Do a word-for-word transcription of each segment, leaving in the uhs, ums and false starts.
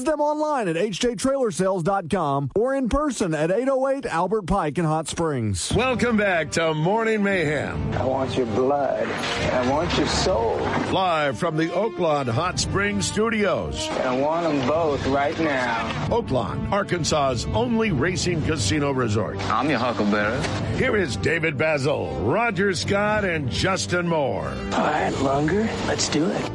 Visit them online at h j trailer sales dot com or in person at eight oh eight Albert Pike in Hot Springs. Welcome back to Morning Mayhem. I want your blood. I want your soul. Live from the Oaklawn Hot Springs studios. I want them both right now. Oaklawn, Arkansas's only racing casino resort. I'm your huckleberry. Here is David Basil, Roger Scott, and Justin Moore. All right, Lunger, let's do it.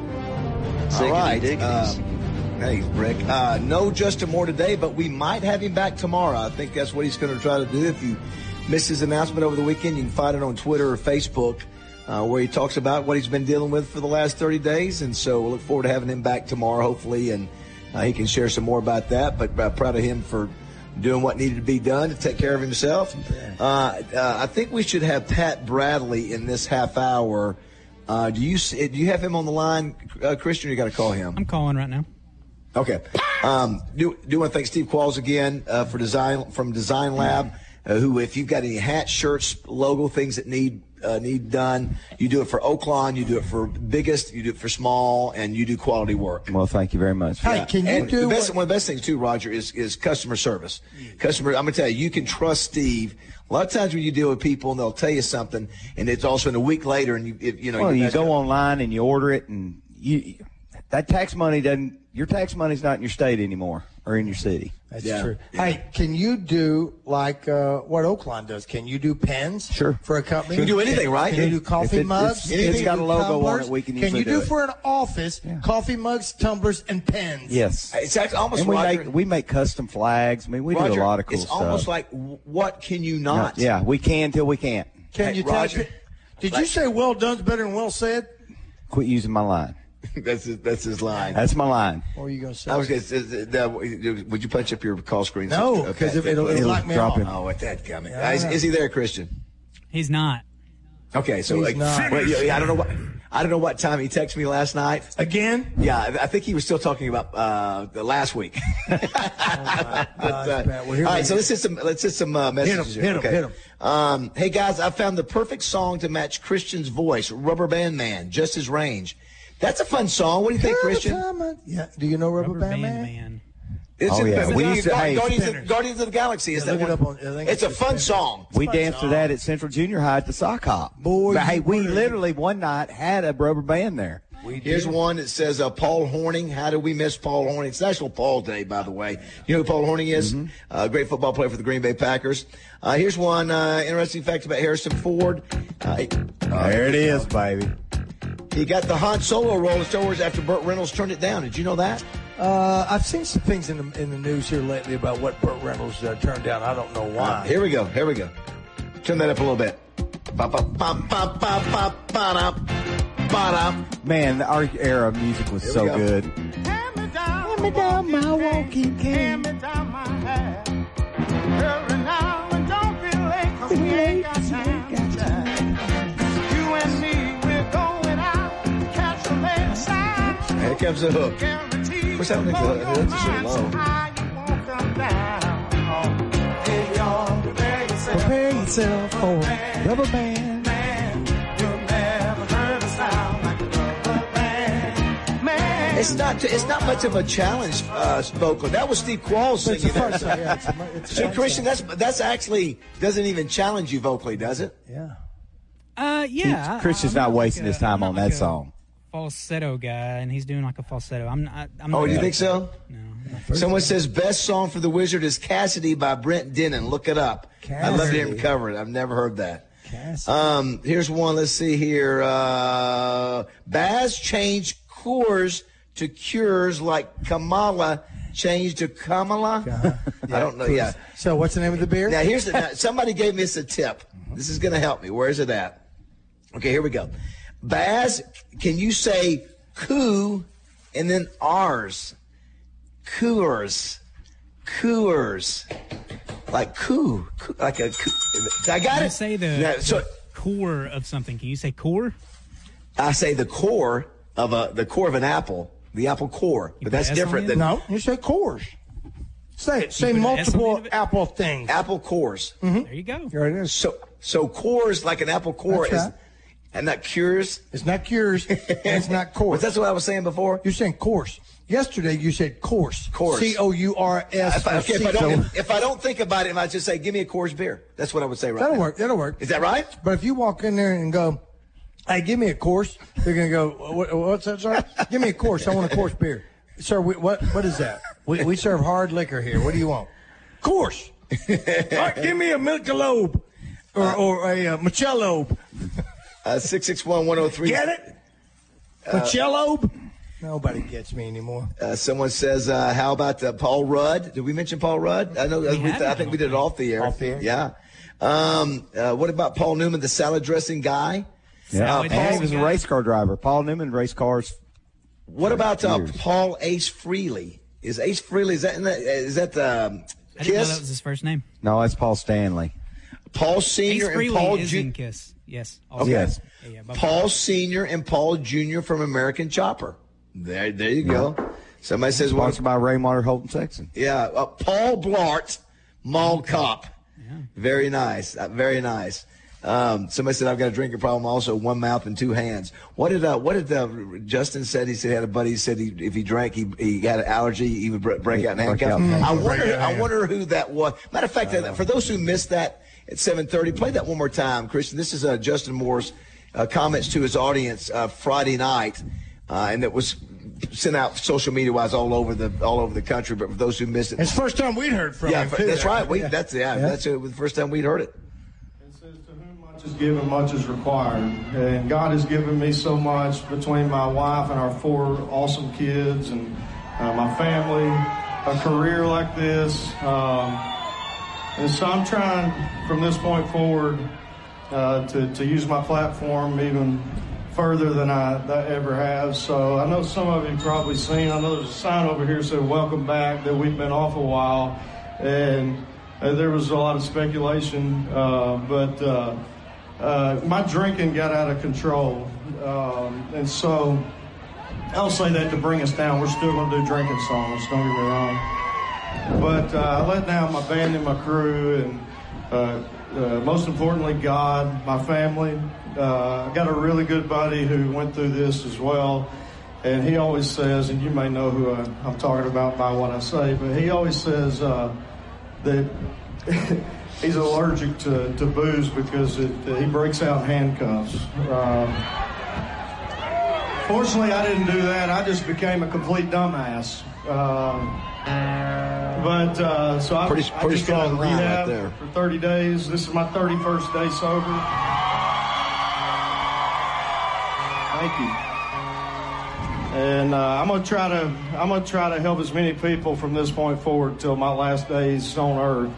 All right. Uh, hey, Rick. Uh, no Justin Moore today, but we might have him back tomorrow. I think that's what he's going to try to do. If you missed his announcement over the weekend, you can find it on Twitter or Facebook, uh, where he talks about what he's been dealing with for the last thirty days. And so we'll look forward to having him back tomorrow, hopefully, and uh, he can share some more about that. But uh, proud of him for doing what needed to be done to take care of himself. Uh, uh, I think we should have Pat Bradley in this half hour. Uh, do you do you have him on the line, uh, Christian, or you got to call him? I'm calling right now. Okay. Um, do, do want to thank Steve Qualls again uh, for design from Design Lab, uh, who, if you've got any hats, shirts, logo, things that need uh, need done, you do it for Oaklawn, you do it for biggest, you do it for small, and you do quality work. Well, thank you very much. Hey, yeah. can you and do the best, one of the best things too, Roger, is is customer service. Customer, I'm gonna tell you, you can trust Steve. A lot of times when you deal with people and they'll tell you something, and it's also in a week later, and you it, you know. Well, you go up. online and you order it, and you that tax money doesn't. Your tax money's not in your state anymore or in your city. That's yeah. true. Yeah. Hey, can you do like uh, what Oaklawn does? Can you do pens? Sure. For a company? You can do anything, right? Can you do coffee it, mugs? It's, it's got a logo tumblers? on it. We can Can usually you do, do for an office yeah. coffee mugs, tumblers, and pens? Yes. It's actually almost and we Roger, make we make custom flags. I mean, we Roger, do a lot of cool it's stuff. It's almost like, what can you not? No, yeah, we can till we can't. Can Hey, you tell? Roger, Did like, you say well done's better than well said? Quit using my line. that's his, that's his line. That's my line. What were you going to say? I was going to would you punch up your call screen? No, because okay. it'll, it'll, It'll lock me drop off. him. Oh, what that coming? Yeah, is, is he there, Christian? He's not. Okay, so He's like, not. well, yeah, I don't know what I don't know what time he texted me last night. Again? Yeah, I think he was still talking about uh, the last week. Oh, my But, gosh, uh, man. Well, here all we right, so go. let's hit some let's hit some uh, messages. Hit 'em, here. hit 'em, okay. hit 'em. Um, hey guys, I found the perfect song to match Christian's voice. Rubber Band Man, just his range. That's a fun song. What do you think, Christian? Yeah. Do you know Rubber, Rubber Band, Band Man? Man. It's Oh, in, yeah. it's We in used to- Guardians, hey, Guardians, of, Spinners. Guardians of the Galaxy. Is Yeah, that look it one? up on- I think it's a it's fun Spinners. song. We fun danced to song. that at Central Junior High at the sock hop. Boy, but, hey, you we were- literally one night had a rubber band there. Here's one that says uh, Paul Horning. How do we miss Paul Horning? It's National Paul Day, by the way. You know who Paul Horning is? Mm-hmm. Uh, great football player for the Green Bay Packers. Uh, here's one uh, interesting fact about Harrison Ford. Uh, he, There it is, baby. he got the Han Solo role in Star Wars after Burt Reynolds turned it down. Did you know that? Uh, I've seen some things in the in the news here lately about what Burt Reynolds uh, turned down. I don't know why. Uh, here we go. Here we go. Turn that up a little bit. Ba, ba, ba, ba, ba, ba, ba, ba. Man, our era of music was Here we so go. good. Hand me down, Hand me down my walking hand cane. me down my hat. Hurry now and don't be late, 'cause we ain't got time to chat. You and me, we're going out, catch a late sign. Here comes the hook. Guarantee What's happening to the hook? The hooks are so low. high, you won't come down. Oh, hey, y'all, prepare yourself. Prepare yourself for rubber band. It's not. It's not much of a challenge, uh, vocally. That was Steve Qualls But it's a singing fun that. song. Yeah, it's a, it's a So, fun Christian, song. that's that's actually doesn't even challenge you vocally, does it? Yeah. Uh, yeah. I- Christian's I'm not like wasting a- his time I'm on not that like a song. Falsetto guy, and he's doing like a falsetto. I'm not. I'm Oh, not do you like think so? that. No. Someone says best song for the Wizard is Cassidy by Brent Dennen. Look it up. I'd love to hear him Cassidy. cover it. I've never heard that. Cassidy. Um, here's one. Let's see here. Uh, Baz changed Coors to Cures like Kamala changed to Kamala. I don't know. Yeah. So what's the name of the beer? Now here's the. Now, somebody gave me this a tip. This is going to help me. Where's it at? Okay, here we go. Baz, can you say coo and then ours? Coors, Coors, like coo, coo like a coo. I got Can you it. say the, Yeah, so the core of something? Can you say core? I say the core of a the core of an apple, the apple core, but put that's S on different it? than No, you say Coors. Say it. Say put an S on the multiple end of it? apple things. apple cores. There you go. There it is. So so cores like an apple core That's is, right. and not cures. It's not Cures. and it's not Coors. But that's what I was saying before. You're saying Coors. Yesterday you said course. Course. C O U R S. If I, okay, if I don't, if I don't think about it, if I just say, give me a Coors beer, that's what I would say right That'll now. work. That'll work. Is that right? But if you walk in there and go, hey, give me a course, they're going to go, what, what's that, sir? Give me a course. I want a course beer. Sir, we, what what is that? We, we serve hard liquor here. What do you want? Course. All right, give me a Michelob or, or a uh, Michelob. Uh, six six one, one oh three. Get it? Michelob? Nobody gets me anymore. Uh, someone says, uh, how about uh, Paul Rudd? Did we mention Paul Rudd? I know. We we th- I think we did it off the air. Off the air? Yeah. Um, uh, what about Paul Newman, the salad dressing guy? Yeah, Salad and he dressing was a guy. race car driver. Paul Newman raced cars. What about uh, Years. Paul Ace Frehley? Is Ace Frehley, is that, in the, is that um, I didn't know that Kiss? was his first name. No, that's Paul Stanley. Paul Ace Senior and Frehley Paul is in Junior Kiss. Yes. Also. Okay. Yes. Yeah, yeah, Bob- Paul Senior and Paul Junior from American Chopper. There, there you go. Somebody says, well, Sponsored by Raymar Holton Sexton. yeah, uh, Paul Blart, Mall Cop. Very nice. Uh, very nice. Um, somebody said, I've got a drinking problem also, one mouth and two hands. What did uh, what did uh, Justin said? He said he had a buddy. He said he, if he drank, he, he had an allergy. He would break, break out in Break handcuffs. out. I wonder. I wonder who that was. Matter of fact, uh, for those who missed that at seven thirty, play that one more time, Christian. This is uh, Justin Moore's uh, comments to his audience uh, Friday night, uh, and it was sent out social media wise all over the all over the country. But for those who missed it, It's the first time we'd heard from yeah, him, too. that's right. We, that's yeah, Yeah. that's uh, the first time we'd heard it. It says, to whom much is given, much is required. And God has given me so much between my wife and our four awesome kids and uh, my family, a career like this. Um, and so I'm trying from this point forward uh, to, to use my platform even further than I, that I ever have. So I know some of you have probably seen, I know there's a sign over here that said welcome back, that we've been off a while. And uh, there was a lot of speculation, uh, but uh, uh, my drinking got out of control. Um, and so I don't say that to bring us down. We're still going to do drinking songs, don't get me wrong. But uh, I let down my band and my crew, and uh, uh, most importantly, God, my family. Uh, I got a really good buddy who went through this as well, and he always says, and you may know who I, I'm talking about by what I say, but he always says uh, that he's allergic to, to booze because it, he breaks out in handcuffs. Um, fortunately, I didn't do that. I just became a complete dumbass. Um, but uh, so I, Pretty- I pretty just got strong line rehab right there. for thirty days. This is my thirty-first day sober. Thank you. And uh, I'm gonna try to I'm gonna try to help as many people from this point forward till my last days on earth.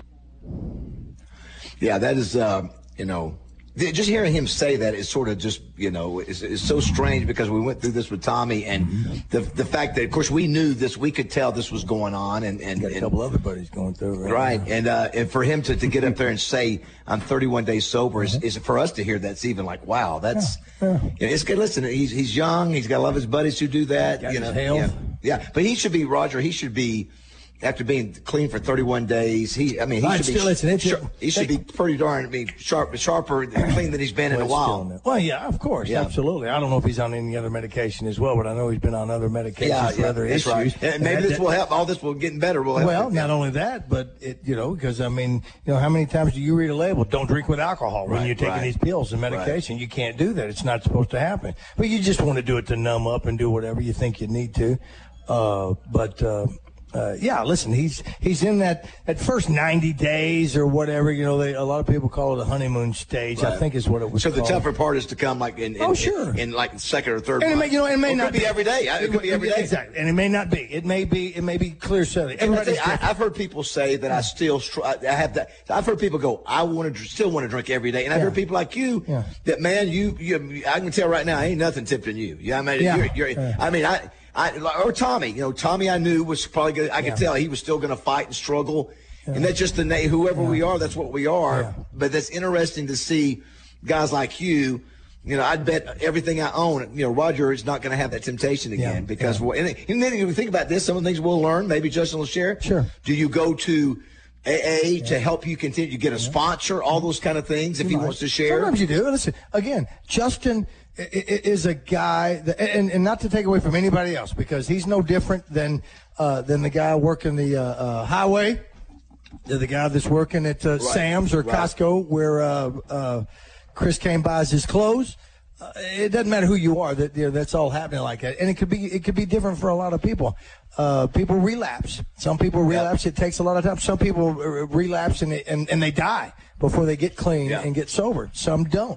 Yeah, that is, uh, you know, th- just hearing him say that is sort of just, you know, is, is so strange because we went through this with Tommy, and the the fact that, of course, we knew this, we could tell this was going on, and and, Got a and couple other buddies going through it. right, now. and uh, and for him to, to get up there and say I'm thirty-one days sober is, is for us to hear that's even like, wow, that's Yeah, yeah. You know, it's good. Listen, he's he's young, he's got to love his buddies who do that. Got you know, his health. yeah, yeah, but he should be Roger. He should be. After being clean for thirty-one days, he, I mean, he Right, should be, still, listen, it's- sharp- he should be pretty darn, I mean, sharp, sharper, and clean than he's been in a Well, still on while. that. Well, yeah, of course, Yeah. absolutely. I don't know if he's on any other medication as well, but I know he's been on other medications Yeah, for yeah, other that's issues. right. And maybe that- this will help. All this will getting better. Will help. Well, not only that, but it, you know, because I mean, you know, how many times do you read a label? Don't drink with alcohol when Right, you're taking right. these pills and medication. You can't do that. It's not supposed to happen. But you just want to do it to numb up and do whatever you think you need to. Uh, but. Uh, Uh, yeah, listen, he's he's in that, that first ninety days or whatever. You know, they, a lot of people call it a honeymoon stage. I Right. think is what it was So the called. tougher part is to come like in, in, Oh, sure. in, in like second or third. And it may, month. you know, it may Or it not could be every day. It could be every day. Exactly, and it may not be. It may be. It may be clear sailing. And that's Everybody's it. I, different. I've heard people say that I still str- I I have that. I've heard people go, I want to still want to drink every day, and I've Yeah. heard people like you Yeah. that man, you, you I can tell right now, ain't nothing tempting you. Yeah, I mean, Yeah. you're, you're, Yeah. I mean, I. I, or Tommy, you know, Tommy I knew was probably good. I could Yeah. tell he was still going to fight and struggle. And that's just the name, whoever we are, that's what we are. Yeah. But that's interesting to see guys like you. You know, I'd bet everything I own, you know, Roger is not going to have that temptation again Yeah, because, yeah. well, and, and then if you think about this, some of the things we'll learn, maybe Justin will share. Sure. Do you go to A A to help you continue? You get a sponsor, all those kind of things if he Right. wants to share. Sometimes you do. Listen, again, Justin is a guy that, and, and not to take away from anybody else, because he's no different than uh, than the guy working the uh, uh, highway, the guy that's working at uh, right. Sam's or right. Costco, where uh, uh, Chris Kane buys his clothes. Uh, it doesn't matter who you are. That you know, that's all happening like that, and it could be it could be different for a lot of people. Uh, people relapse. Some people relapse. Yep. It takes a lot of time. Some people relapse and they, and, and they die before they get clean yep. and get sober. Some don't.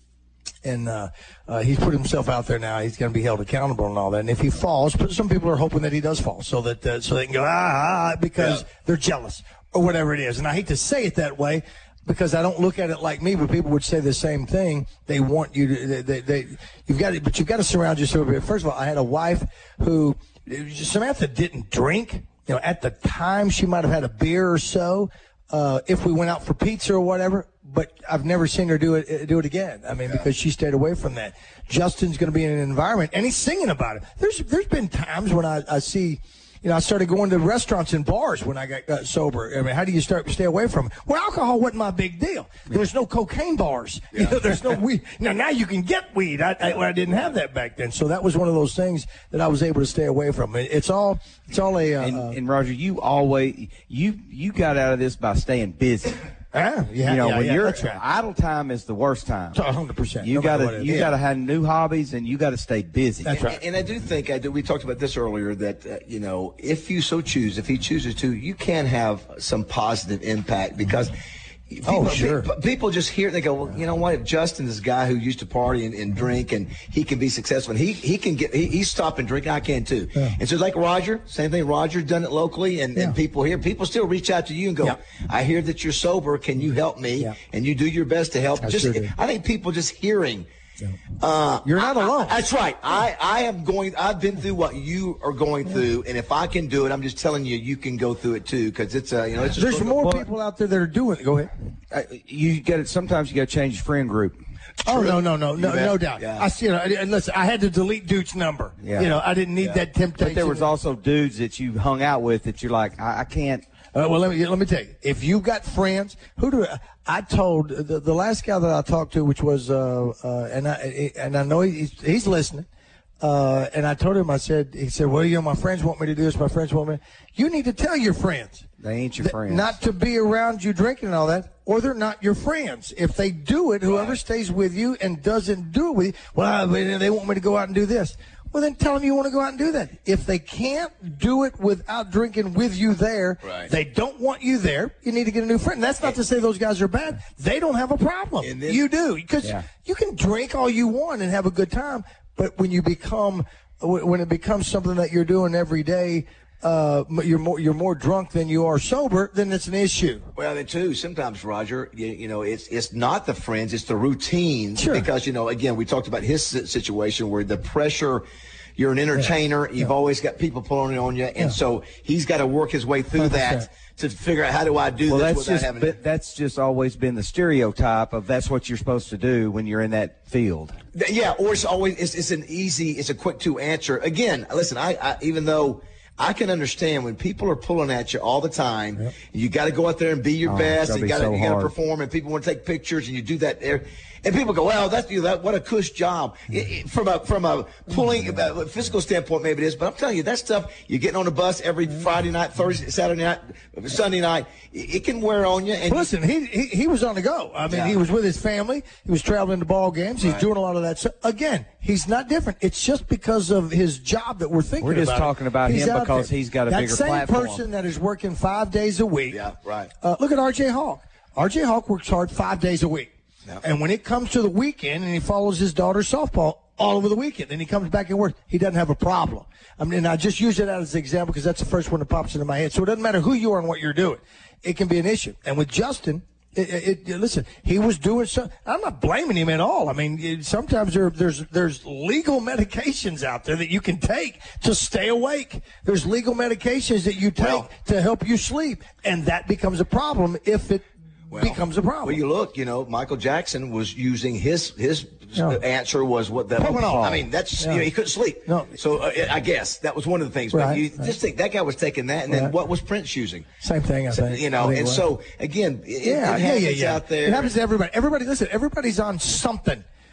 And uh, uh, he's put himself out there now. He's going to be held accountable and all that. And if he falls, but some people are hoping that he does fall, so that uh, so they can go ah, ah because yeah. they're jealous or whatever it is. And I hate to say it that way because I don't look at it like me, but people would say the same thing. They want you to. They, they, they you've got to, but you've got to surround yourself with. First of all, I had a wife who Samantha didn't drink. You know, at the time she might have had a beer or so. Uh, if we went out for pizza or whatever, but I've never seen her do it do it again. I mean, yeah. because she stayed away from that. Justin's going to be in an environment, and he's singing about it. There's there's been times when I, I see, you know, I started going to restaurants and bars when I got, got sober. I mean, how do you start stay away from it? Well, alcohol wasn't my big deal. There was no cocaine bars. Yeah. You know, there's no weed. Now, now you can get weed. I, I, I didn't have that back then, so that was one of those things that I was able to stay away from. It, it's all it's all a. Uh, and, and Roger, you always you you got out of this by staying busy. Yeah, yeah, you know, yeah, when yeah, you're that's right. idle time is the worst time. one hundred percent. You no gotta, you yeah. gotta have new hobbies, and you gotta stay busy. That's right. And, and I do think I do. We talked about this earlier that uh, you know, if you so choose, if he chooses to, you can have some positive impact because. People, oh, sure. People, people just hear it, they go, well, you know what, if Justin is a guy who used to party and, and drink and he can be successful and he, he can get, he, he's stopping drinking, I can too. Yeah. And so like Roger, same thing, Roger's done it locally and, yeah. and people here, people still reach out to you and go, yeah. I hear that you're sober, can you help me? Yeah. And you do your best to help. I just, sure I think people just hearing, Yeah. Uh, You're not I, alone. I, that's right. I, I am going, I've been through what you are going yeah. through. And if I can do it, I'm just telling you, you can go through it too. Cause it's, uh, you know, it's just there's more people out there that are doing it. Go ahead. Uh, you got to, sometimes you got to change your friend group. Oh, True. no, no, no, no, no doubt. Yeah. I see, you know, and listen, I had to delete Dude's number. Yeah. You know, I didn't need yeah. that temptation. But there was also dudes that you hung out with that you're like, I, I can't. Uh, well, let me let me tell you. If you've got friends, who do I, I told the, the last guy that I talked to, which was uh, uh and I and I know he's he's listening. Uh, and I told him, I said, he said, well, you know, my friends want me to do this. My friends want me. You need to tell your friends. They ain't your friends. Not to be around you drinking and all that, or they're not your friends. If they do it, whoever right. stays with you and doesn't do it with you, well, they want me to go out and do this. Well, then tell them you want to go out and do that. If they can't do it without drinking with you there, right. they don't want you there, you need to get a new friend. That's not to say those guys are bad. They don't have a problem. Then, you do. Because yeah. you can drink all you want and have a good time, but when you become, when it becomes something that you're doing every day, uh, you're more you're more drunk than you are sober, then it's an issue. Well, then too, sometimes, Roger, you, you know, it's it's not the friends, it's the routine. Sure. Because, you know, again, we talked about his situation where the pressure, you're an entertainer, yeah. you've yeah. always got people pulling on you, and yeah. so he's got to work his way through one hundred percent that to figure out how do I do well, this that's without just, having but that's just always been the stereotype of that's what you're supposed to do when you're in that field. Yeah, or it's always it's, it's an easy, it's a quick to answer. Again, listen, I, I even though I can understand when people are pulling at you all the time, yep. you got to go out there and be your oh, best, and you got to so you got to perform, and people want to take pictures, and you do that there. And people go, well, that's you know, that what a cush job. It, it, from a from a pulling uh, physical standpoint, maybe it is, but I'm telling you, that stuff you're getting on the bus every Friday night, Thursday, Saturday night, Sunday night. It, it can wear on you. And well, listen, he, he he was on the go. I mean, yeah. he was with his family. He was traveling to ball games. He's right. doing a lot of that stuff. Again, he's not different. It's just because of his job that we're thinking about. We're just about talking about he's him because there. he's got a that bigger same platform. That same person that is working five days a week. Yeah, right. Uh, look at R J Hawk. R J Hawk works hard five days a week. Yep. And when it comes to the weekend and he follows his daughter's softball all over the weekend and he comes back and works, he doesn't have a problem. I mean, and I just use it as an example because that's the first one that pops into my head. So it doesn't matter who you are and what you're doing. It can be an issue. And with Justin, it, it, it, listen, he was doing so. I'm not blaming him at all. I mean, it, sometimes there, there's there's legal medications out there that you can take to stay awake. There's legal medications that you take well, to help you sleep. And that becomes a problem if it Well, becomes a problem. Well, you look, you know, Michael Jackson was using his his no. answer was what that. I mean, that's yeah. you know, he couldn't sleep. No. So uh, I guess that was one of the things. Right, but you right. just think that guy was taking that, and right. then what was Prince using? Same thing, I think. You know, think and so again, it, yeah, it yeah, happens yeah, yeah. out there. It happens to everybody. Everybody, listen, everybody's on something.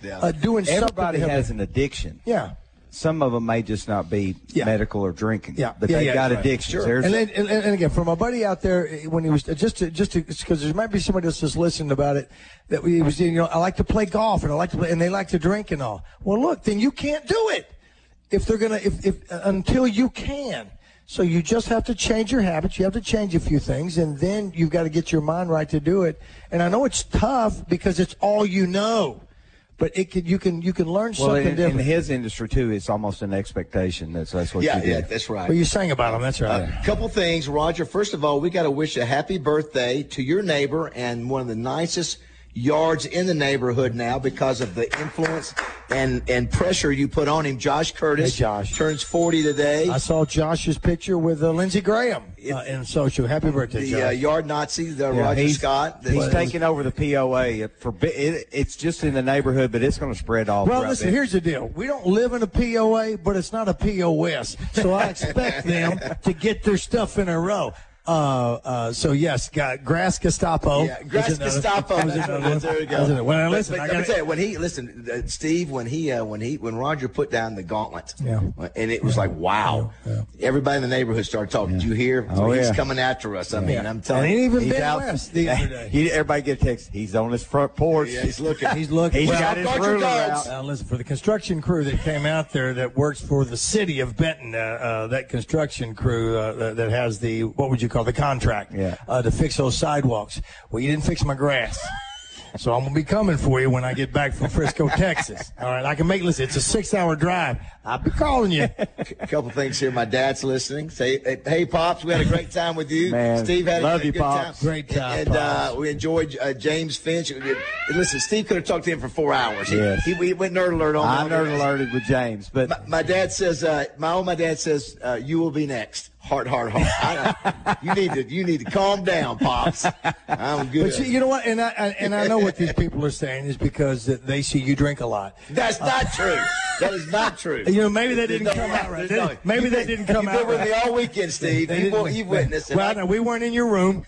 Yeah. uh, doing something. Everybody to help has them. an addiction. Yeah. Some of them may just not be Yeah. medical or drinking, Yeah, but yeah, they've yeah, got that's right. addictions. Sure. There's And, then, and, and again, from a buddy out there, when he was just to, just because there might be somebody else that's listening about it, that he was, you know, I like to play golf and I like to play, and they like to drink and all. Well, look, then you can't do it if they're gonna if if uh, until you can. So you just have to change your habits. You have to change a few things, and then you've got to get your mind right to do it. And I know it's tough because it's all you know. But it can, you can you can learn well, something in, different. in his industry too, it's almost an expectation. That's that's what Yeah, you do. yeah, that's right. Well, you sang about them. That's right. A couple things, Roger. First of all, we got to wish a happy birthday to your neighbor and one of the nicest yards in the neighborhood now because of the influence and, and pressure you put on him. Josh Curtis Hey, Josh. turns forty today. I saw Josh's picture with uh, Lindsey Graham uh, in social. Happy birthday, the Josh. uh, yard Nazi, the Yeah, Roger he's, Scott. He's The- taking over the P O A. For it, it's just in the neighborhood, but it's going to spread all. Well, throughout listen, the- here's the deal. We don't live in a P O A, but it's not a P O S. So I expect them to get their stuff in a row. Uh, uh, so, yes, got Grass Gestapo. Yeah, Grass was another- Gestapo. was That's another right. one. There we go. Was another- Well, But- listen, but I let me got tell you, when he listen, uh, Steve, when he uh, when he when Roger put down the gauntlet, Yeah. and it was like, wow, Yeah, everybody in the neighborhood started talking. Did you hear? Oh, He's yeah. coming after us. I mean, Yeah. I'm telling And you. even He's Ben out- West the other day. He, everybody get a text. He's on his front porch. Yeah, he's looking. He's looking. He's Well, got his guard your ruler dogs. out. Uh, listen, for the construction crew that came out there that works for the city of Benton, uh, uh, that construction crew uh, that, that has the, what would you call the contract Yeah. uh, to fix those sidewalks. Well, you didn't fix my grass. So I'm going to be coming for you when I get back from Frisco, Texas. All right, I can make, listen, it's a six-hour drive. I'll be calling you. A couple things here. My dad's listening. Say, hey, hey, Pops, we had a great time with you. Man, Steve had love a, a you, good Pops. time. Great time, And uh, Pops. we enjoyed uh, James Finch. Listen, Steve could have talked to him for four hours. He, Yes. he, he went nerd alert on I me. nerd alerted with James, but My, my dad says, uh, my own my dad says, uh, you will be next. Heart, heart, heart. I, you need to, you need to calm down, Pops. I'm good. But you, you know what? And I, I and I know what these people are saying is because that they see you drink a lot. That's not true. That is not true. You know, maybe that didn't No, come out right. no. Maybe You've that been- didn't come You've out been with right. me all weekend, Steve. They You, didn't- you've witnessed it. Well, no, we weren't in your room.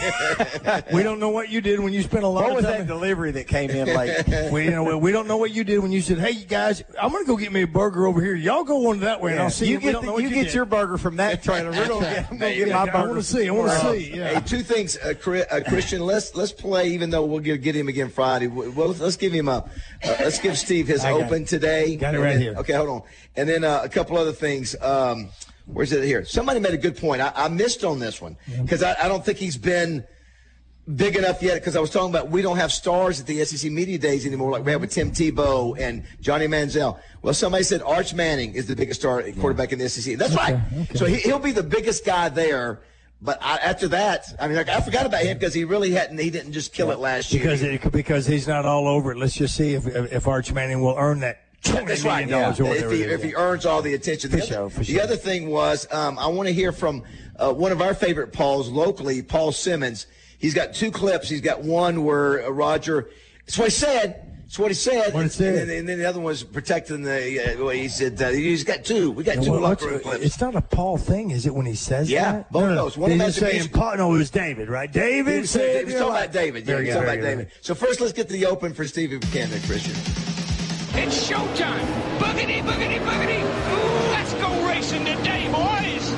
we don't know what you did when you spent a lot what of was time. that delivery that came in late? we, you know, we don't know what you did when you said, "Hey, you guys, I'm going to go get me a burger over here. Y'all go on that way, and I'll see you." you We get don't the- know what you you get did. your burger from that trailer. We're gonna get, I'm gonna get Yeah, my I burger. want to see. I want to Uh, see. Yeah. Hey, two things, uh, Chri- uh, Christian. Let's let's play, even though we'll get, get him again Friday. Well, let's, let's give him a. Uh, let's give Steve his I got open it. today. Got it And right then- here. Okay, hold on. And then uh, a couple other things. Um, where's it here? Somebody made a good point. I, I missed on this one because I, I don't think he's been big enough yet, because I was talking about we don't have stars at the S E C Media Days anymore like we have with Tim Tebow and Johnny Manziel. Well, somebody said Arch Manning is the biggest star quarterback in the S E C. That's right. okay. So he, he'll be the biggest guy there. But I, after that, I mean, like, I forgot about him because he really hadn't. He didn't just kill it last year. Because it, because he's not all over it. Let's just see if if Arch Manning will earn that twenty That's right. million dollars Yeah. or whatever If he, it if is. he earns all the attention. The, For other, sure, for the sure. other thing was, um, I want to hear from uh, one of our favorite Pauls locally, Paul Simmons. He's got two clips. He's got one where uh, Roger. It's what he said. It's what he said. What he said. And, then, and then the other one was protecting the. Uh, well, he said uh, he's got two. We got And two what- locker room what's- clips. It's not a Paul thing, is it? When he says Yeah, that, both no, no, those. One Did of he them's say Michigan. Paul? No, it was David, right? David He was, said. he was talking about David. Yeah, Very he was good, talking about very David. good. So first, let's get to the open for Steve if we can, then, Christian. It's showtime. Boogity, boogity, boogity. Ooh, let's go racing today, boys.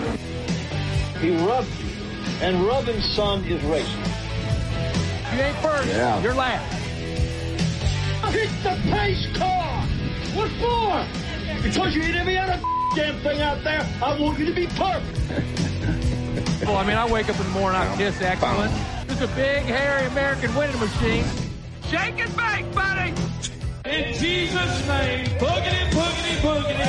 He rubbed you, and rubbing son is racing. You ain't first. Yeah. You're last. Hit the pace car. What for? Because you hit every other damn thing out there. I want you to be perfect. Well, I mean, I wake up in the morning, I kiss excellence. It's a big, hairy American winning machine. Shake and bake, buddy. In Jesus' name, boogity, boogity, boogity,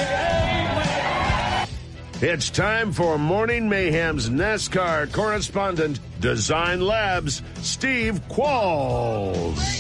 amen. It's time for Morning Mayhem's NASCAR correspondent, Design Labs, Steve Qualls.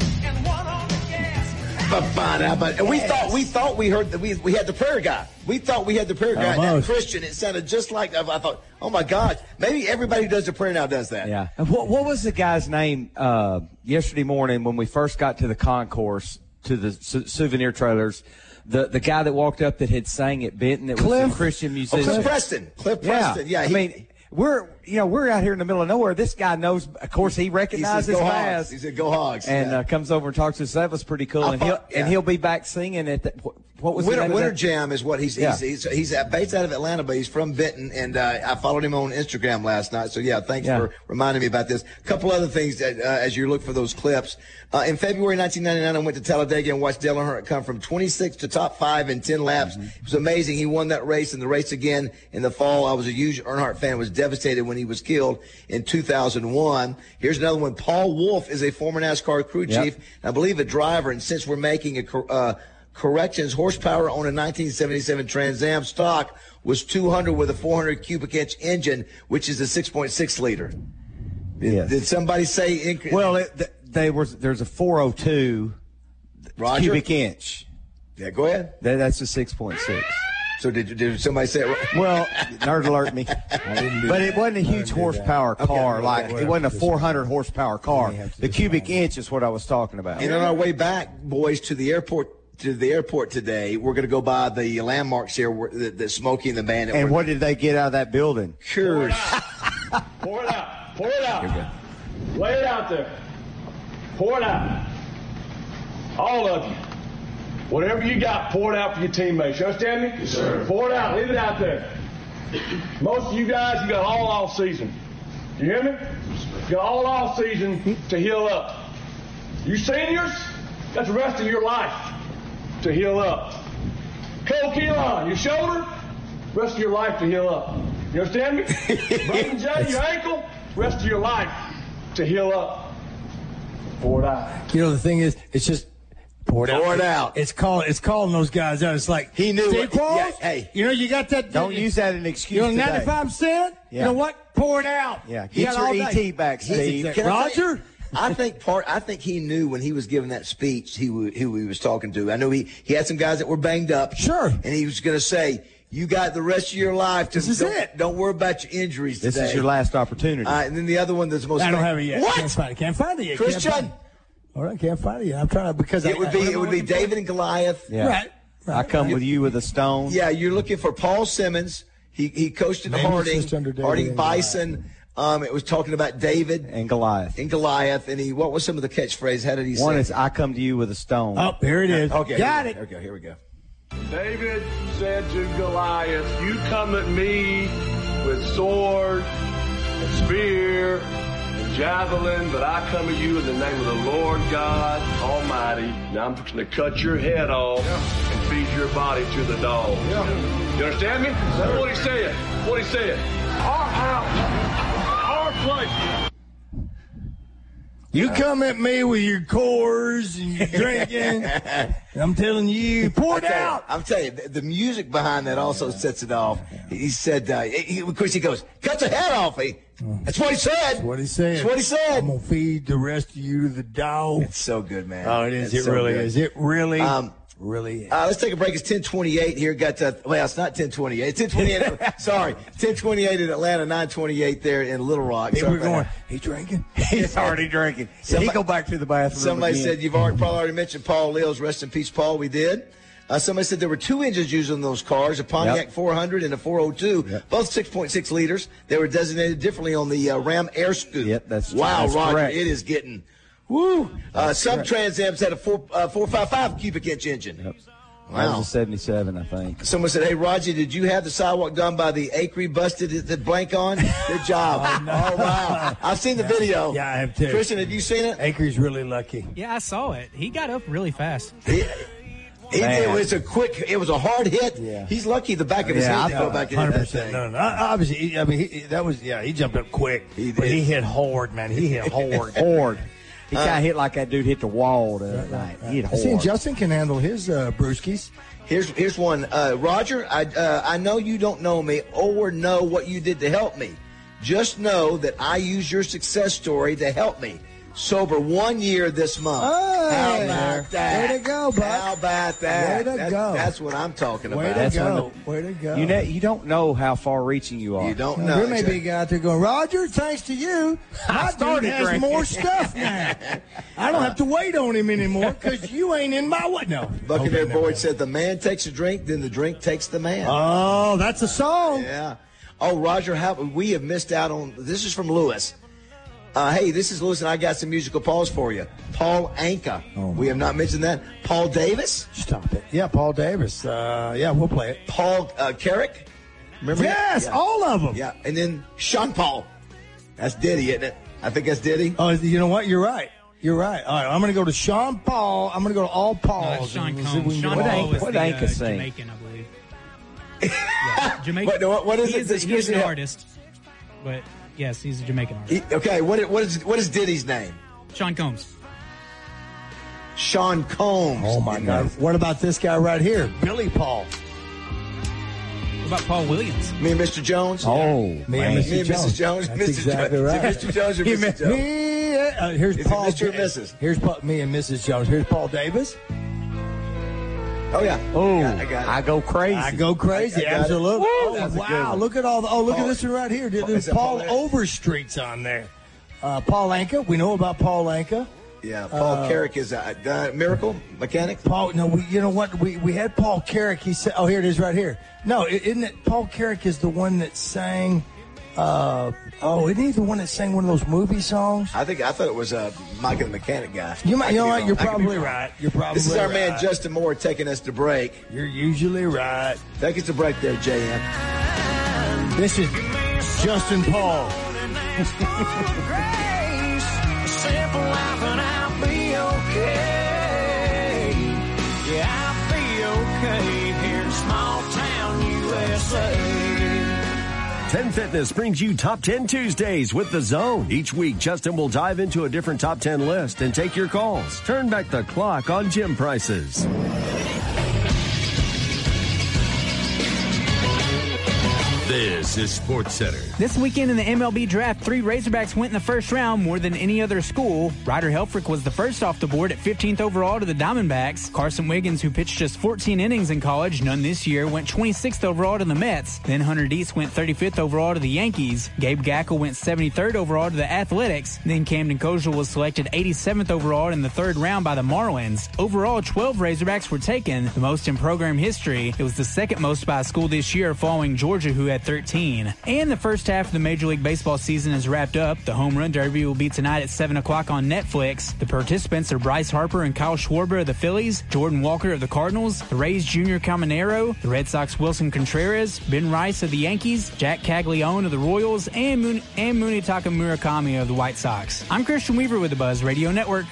But and we thought we thought we heard that we we had the prayer guy. We thought we had the prayer guy. And Almost. Christian, it sounded just like I thought. Oh my God! Maybe everybody who does the prayer now does that. Yeah. And what what was the guy's name uh, yesterday morning when we first got to the concourse to the su- souvenir trailers? The the guy that walked up that had sang at Benton that was Cliff? a Christian Oh, musician. Cliff Preston. Cliff Yeah. Preston. Yeah. I he- mean, we're you know, we're out here in the middle of nowhere. This guy knows, of course, he recognizes he says, go Baz. Hogs. He said, go Hogs. And yeah. uh, comes over and talks to us. That was pretty cool. And he'll, yeah. and he'll be back singing at the, what was Winter, the name Winter of that? Jam is what he's, Yeah. he's, he's, he's based out of Atlanta, but he's from Benton. And uh, I followed him on Instagram last night. So, yeah, thanks Yeah. for reminding me about this. A couple other things that, uh, as you look for those clips. Uh, in February nineteen ninety-nine, I went to Talladega and watched Dale Earnhardt come from twenty-six to top five in ten laps. Mm-hmm. It was amazing. He won that race and the race again in the fall. I was a huge Earnhardt fan, was devastated when he was killed in two thousand one. Here's another one. Paul Wolf is a former NASCAR crew Yep. chief, and I believe a driver. And since we're making a cor- uh, corrections, horsepower on a nineteen seventy-seven Trans Am stock was two hundred with a four hundred cubic inch engine, which is a six point six liter. Did, Yes. did somebody say? Inc- Well, it, th- they was there's a four oh two Roger? cubic inch. Yeah, go ahead. That, that's a six point six. So did did somebody say it right? Well, nerd alert me. But it wasn't a huge horsepower car. Okay. Like it wasn't a four hundred horsepower car. The cubic inch is what I was talking about. And on our way back, boys, to the airport to the airport today, we're going to go by the landmarks here where, that, that Smokey and the Bandit. And were- what did they get out of that building? Sure. Pour it out. Pour it out. Lay it out there. Pour it out. All of you. Whatever you got, pour it out for your teammates. You understand me? Yes, sir. Pour it out. Leave it out there. Most of you guys, you got all off season. You hear me? You got all off season to heal up. You seniors, that's the rest of your life to heal up. Cole Keelan, your shoulder, rest of your life to heal up. You understand me? Brandon J, your ankle, rest of your life to heal up. Pour it out. You know, the thing is, it's just pour it out. Pour it out. It's call, it's calling those guys out. It's like, He knew Steve what- Qualls, yeah, hey. you know, you got that. Don't use that as an excuse You know, today. ninety-five percent? Yeah. You know what? Pour it out. Yeah, You get got all your day. E T back, Steve. That's Can I exactly- tell you- Roger? I think part. I think he knew when he was giving that speech he who he was talking to. I know he he had some guys that were banged up. Sure. And he was going to say, "You got the rest of your life. To, This is don't, it. Don't worry about your injuries This today." is your last opportunity. Uh, and then the other one that's most. I don't have it yet. What? Can't find it. Can't find it yet. Can't Christian? find it. All right, can't find it yet. I'm trying to because It I, would be what am it I would be looking for? David and Goliath. yeah. Right. right. I come with you with a stone. Yeah, you're looking for Paul Simmons. He he coached at Maybe it's Harding. just under David Harding and Bison. Um, it was talking about David And Goliath. and Goliath. And he what was some of the catchphrase? How did he One say? is I come to you with a stone. Oh, here it is. Okay, Got here it. we go. Here we go. David said to Goliath, you come at me with sword and spear and javelin, but I come at you in the name of the Lord God Almighty. Now I'm going to cut your head off and feed your body to the dogs. You understand me? That's what he said. What he said. Our house, our place. You come at me with your Coors and your drinking. I'm telling you, pour it I tell you, out. I'm telling you, the, the music behind that also sets it off. He said, uh, he, of course, he goes, cut the head off. He, that's what he said. That's what he said. That's what he said. I'm gonna feed the rest of you to the dog. It's so good, man. Oh, it is. It's It so really good. is. It really, Um, really is. Uh, let's take a break. It's ten twenty-eight here. Got to, well, it's not ten twenty-eight. It's ten twenty-eight. Sorry, ten twenty-eight in Atlanta, nine twenty-eight there in Little Rock. Hey, Sorry we're about going. that. He's drinking. He's already drinking. Did he Somebody- go back to the bathroom Somebody again? said you've already, probably already mentioned Paul Lills. Rest in peace, Paul. We did. Uh, somebody said there were two engines used on those cars, a Pontiac Yep. four hundred and a four oh two, Yep. both six point six liters. They were designated differently on the uh, Ram Air Scoop. Yep, that's- wow, that's Roger, correct. it is getting woo. Uh, some Trans Ams had a four uh, four five five cubic inch engine. Yep. Wow. That was a seventy-seven, I think. Someone said, "Hey, Roger, did you have the sidewalk done by the Acre busted at the blank on? Good job." oh, wow. I've seen the video. Yeah, I have too. Christian, have you seen it? Acre's really lucky. Yeah, I saw it. He got up really fast. He, he, Man. it was a quick, it was a hard hit. Yeah. He's lucky the back of his Yeah, head I didn't go thought back in Hundred that percent. thing. No, no. Obviously, he, I mean, he, that was yeah. He jumped up quick, He but did. he hit hard, man. He hit hard. Horde. He kind of hit like that dude hit the wall the other night. He hit I seen hard. Justin can handle his uh, brewskis. Here's here's one. Uh, Roger, I uh, I know you don't know me or know what you did to help me. Just know that I use your success story to help me. Sober one year this month. Oh, How about that? way to go, Buck. How about that? Way to that's, go. That's what I'm talking Way about. to That's go. when the- Way to go. You know, you don't know how far-reaching you are. You don't Now, know. there may exactly. be a guy out there going, Roger, thanks to you, my dude started has drinking. more stuff now. I don't have to wait on him anymore because you ain't in my way. No. Buccaneer Okay, never Boyd mind. said, "The man takes a drink, then the drink takes the man." Oh, that's a song. Yeah. Oh, Roger, how, we have missed out on, this is from Lewis. Uh, hey, this is Lewis, and I got some musical pause for you. Paul Anka. Oh, we have not mentioned that. Paul Davis. Stop it. Yeah, Paul Davis. Uh, yeah, we'll play it. Paul uh, Carrick. Remember yes, yeah. all of them. Yeah, and then Sean Paul. That's Diddy, isn't it? I think that's Diddy. Oh, you know what? You're right. You're right. All right, I'm going to go to Sean Paul. I'm going to go to all Pauls. No, that's Sean We'll Combs. Sean What Paul Anka- was what the Anka uh, sing? Jamaican, I believe. Yeah, Jamaican. What, what, what is he it? Is a, he is an Yeah. artist, but yes, he's a Jamaican artist. He, okay, what, what is what is Diddy's name? Sean Combs. Sean Combs. Oh, my God. What about this guy right here? Billy Paul. What about Paul Williams? Me and Mister Jones? Oh, Me man. and Me and Missus Missus Jones. That's Mister exactly Jones. right. Is it Mister Jones or He Missus me- Jones? me, uh, here's Is it Paul. Mister or Da- Missus? Here's Paul, me and Missus Jones. Here's Paul Davis. Oh, yeah. Oh, Yeah, I got it. I go crazy. I go crazy. I- I got it. Absolutely. Woo! Oh, That's a good wow. one. Look at all the, oh, look Paul- at this one right here. There's Is that Paul Paul- Overstreet's on there. Uh, Paul Anka. We know about Paul Anka. Yeah, Paul Uh, Carrick is a uh, miracle mechanic. Paul, no, we, you know what? We we had Paul Carrick. He said, oh, here it is right here. No, isn't it? Paul Carrick is the one that sang, uh, oh, isn't he the one that sang one of those movie songs? I think I thought it was uh, Mike the Mechanic guy. You might, I you know could be what? wrong. You're I could be probably wrong. right. You're probably This is our right. man Justin Moore taking us to break. You're usually right. Take us to break there, J M. This is Justin Paul. Simple life and I'll be okay. Yeah, I'll be okay here in small town U S A. ten Fitness brings you Top ten Tuesdays with The Zone. Each week, Justin will dive into a different Top ten list and take your calls. Turn back the clock on gym prices. This is Sports Center. This weekend in the M L B draft, three Razorbacks went in the first round more than any other school. Ryder Helfrich was the first off the board at fifteenth overall to the Diamondbacks. Carson Wiggins, who pitched just fourteen innings in college, none this year, went twenty-sixth overall to the Mets. Then Hunter Dietz went thirty-fifth overall to the Yankees. Gabe Gackle went seventy-third overall to the Athletics. Then Camden Kojal was selected eighty-seventh overall in the third round by the Marlins. Overall, twelve Razorbacks were taken, the most in program history. It was the second most by a school this year, following Georgia, who had thirteen. And the first half of the Major League Baseball season is wrapped up. The Home Run Derby will be tonight at seven o'clock on Netflix. The participants are Bryce Harper and Kyle Schwarber of the Phillies, Jordan Walker of the Cardinals, the Rays Junior Caminero, the Red Sox Wilson Contreras, Ben Rice of the Yankees, Jack Caglione of the Royals, and, Moon- and Munetaka Murakami of the White Sox. I'm Christian Weaver with the Buzz Radio Network.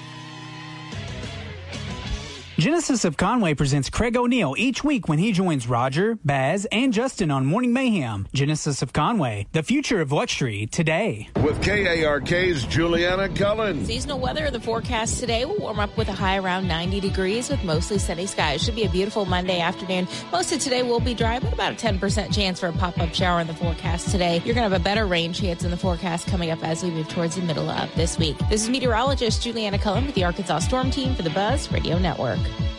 Genesis of Conway presents Craig O'Neill each week when he joins Roger, Baz, and Justin on Morning Mayhem. Genesis of Conway, the future of luxury today. With K A R K's Juliana Cullen. Seasonal weather, the forecast today will warm up with a high around ninety degrees with mostly sunny skies. Should be a beautiful Monday afternoon. Most of today will be dry, but about a ten percent chance for a pop-up shower in the forecast today. You're going to have a better rain chance in the forecast coming up as we move towards the middle of this week. This is meteorologist Juliana Cullen with the Arkansas Storm Team for the Buzz Radio Network.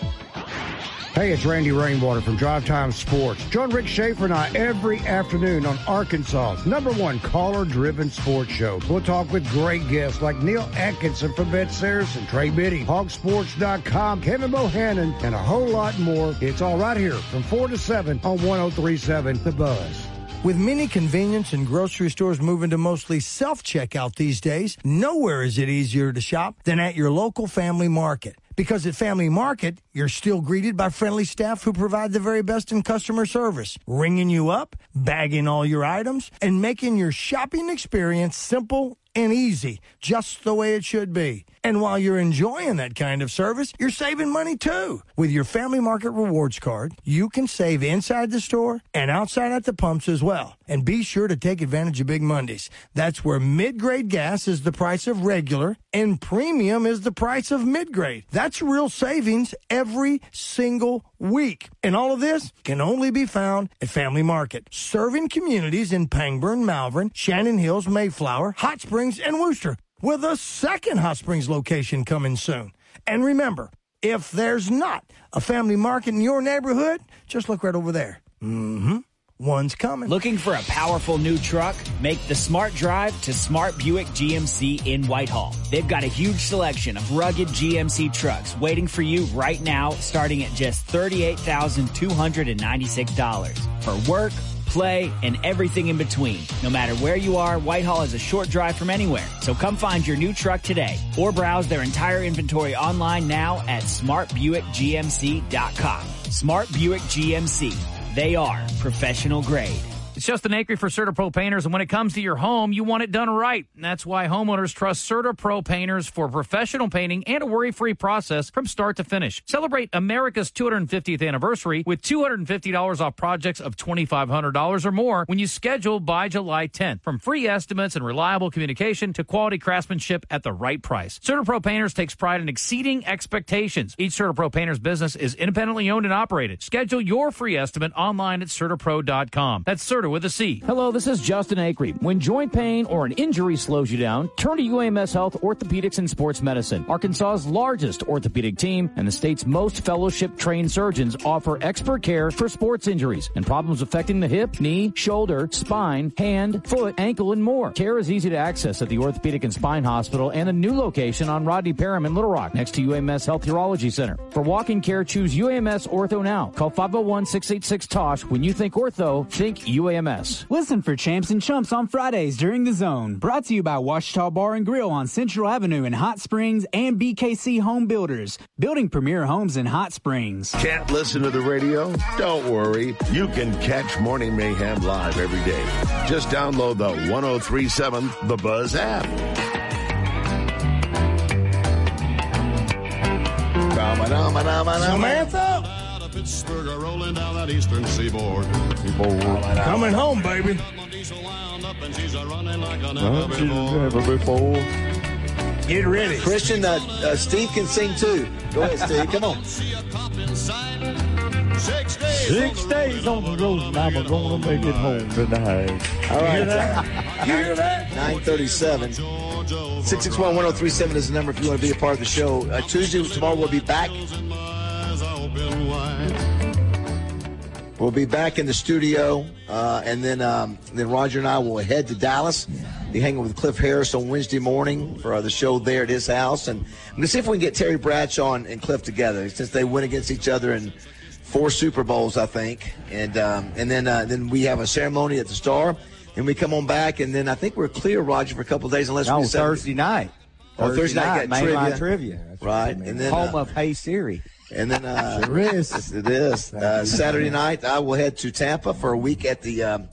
Hey, it's Randy Rainwater from Drive Time Sports. Join Rick Schaefer and I every afternoon on Arkansas's number one caller-driven sports show. We'll talk with great guests like Neil Atkinson from Bet Saracen, Trey Biddy, hog sports dot com, Kevin Bohannon, and a whole lot more. It's all right here from four to seven on one oh three point seven The Buzz. With many convenience and grocery stores moving to mostly self-checkout these days, nowhere is it easier to shop than at your local Family Market. Because at Family Market, you're still greeted by friendly staff who provide the very best in customer service, ringing you up, bagging all your items, and making your shopping experience simple and easy, just the way it should be. And while you're enjoying that kind of service, you're saving money too. With your Family Market Rewards card, you can save inside the store and outside at the pumps as well. And be sure to take advantage of Big Mondays. That's where mid-grade gas is the price of regular and premium is the price of mid-grade. That's real savings every single week. And all of this can only be found at Family Market, serving communities in Pangburn, Malvern, Shannon Hills, Mayflower, Hot Springs, and Worcester, with a second Hot Springs location coming soon. And remember, if there's not a Family Market in your neighborhood, just look right over there. Mm-hmm. One's coming. Looking for a powerful new truck? Make the smart drive to Smart Buick G M C in Whitehall. They've got a huge selection of rugged G M C trucks waiting for you right now, starting at just thirty-eight thousand two hundred ninety-six dollars. For work, play, and everything in between. No matter where you are, Whitehall is a short drive from anywhere. So come find your new truck today or browse their entire inventory online now at smart buick g m c dot com. Smart Buick G M C. They are professional grade. It's Justin Acri for CertaPro Painters, and when it comes to your home, you want it done right. And that's why homeowners trust CertaPro Painters for professional painting and a worry-free process from start to finish. Celebrate America's two hundred fiftieth anniversary with two hundred fifty dollars off projects of twenty-five hundred dollars or more when you schedule by July tenth. From free estimates and reliable communication to quality craftsmanship at the right price. CertaPro Painters takes pride in exceeding expectations. Each CertaPro Painters business is independently owned and operated. Schedule your free estimate online at CertaPro dot com. That's Certa with a C. Hello, this is Justin Acri. When joint pain or an injury slows you down, turn to U A M S Health Orthopedics and Sports Medicine. Arkansas's largest orthopedic team and the state's most fellowship-trained surgeons offer expert care for sports injuries and problems affecting the hip, knee, shoulder, spine, hand, foot, ankle, and more. Care is easy to access at the Orthopedic and Spine Hospital and the new location on Rodney Parham in Little Rock, next to U A M S Health Urology Center. For walking care, choose U A M S Ortho now. Call five oh one, six eight six, T O S H. When you think ortho, think U A M S. Listen for Champs and Chumps on Fridays during The Zone. Brought to you by Ouachita Bar and Grill on Central Avenue in Hot Springs and B K C Home Builders, building premier homes in Hot Springs. Can't listen to the radio? Don't worry. You can catch Morning Mayhem live every day. Just download the one oh three point seven The Buzz app. Samantha! Pittsburgh are rolling down that eastern seaboard. Coming home, baby. Never before. Get ready. Christian, uh, uh, Steve can sing too. Go ahead, Steve. Come on. Six days, Six days on the road, and I'm going to make it home tonight. All right. You hear that? You hear that? nine thirty-seven. six six one, one oh three seven is the number if you want to be a part of the show. Uh, Tuesday, tomorrow we'll be back. We'll be back in the studio, uh, and then um, then Roger and I will head to Dallas. Be hanging with Cliff Harris on Wednesday morning for uh, the show there at his house. And I'm going to see if we can get Terry Bradshaw and Cliff together, since they went against each other in four Super Bowls, I think. And um, and then uh, then we have a ceremony at the Star. And we come on back, and then I think we're clear, Roger, for a couple of days. Unless no, we Thursday night. Oh, Thursday, Thursday night, night trivia. Mainline trivia. That's right. And then, home uh, of Hey Siri. And then uh, Sure is. It is. Uh, Saturday night, I will head to Tampa for a week at the um,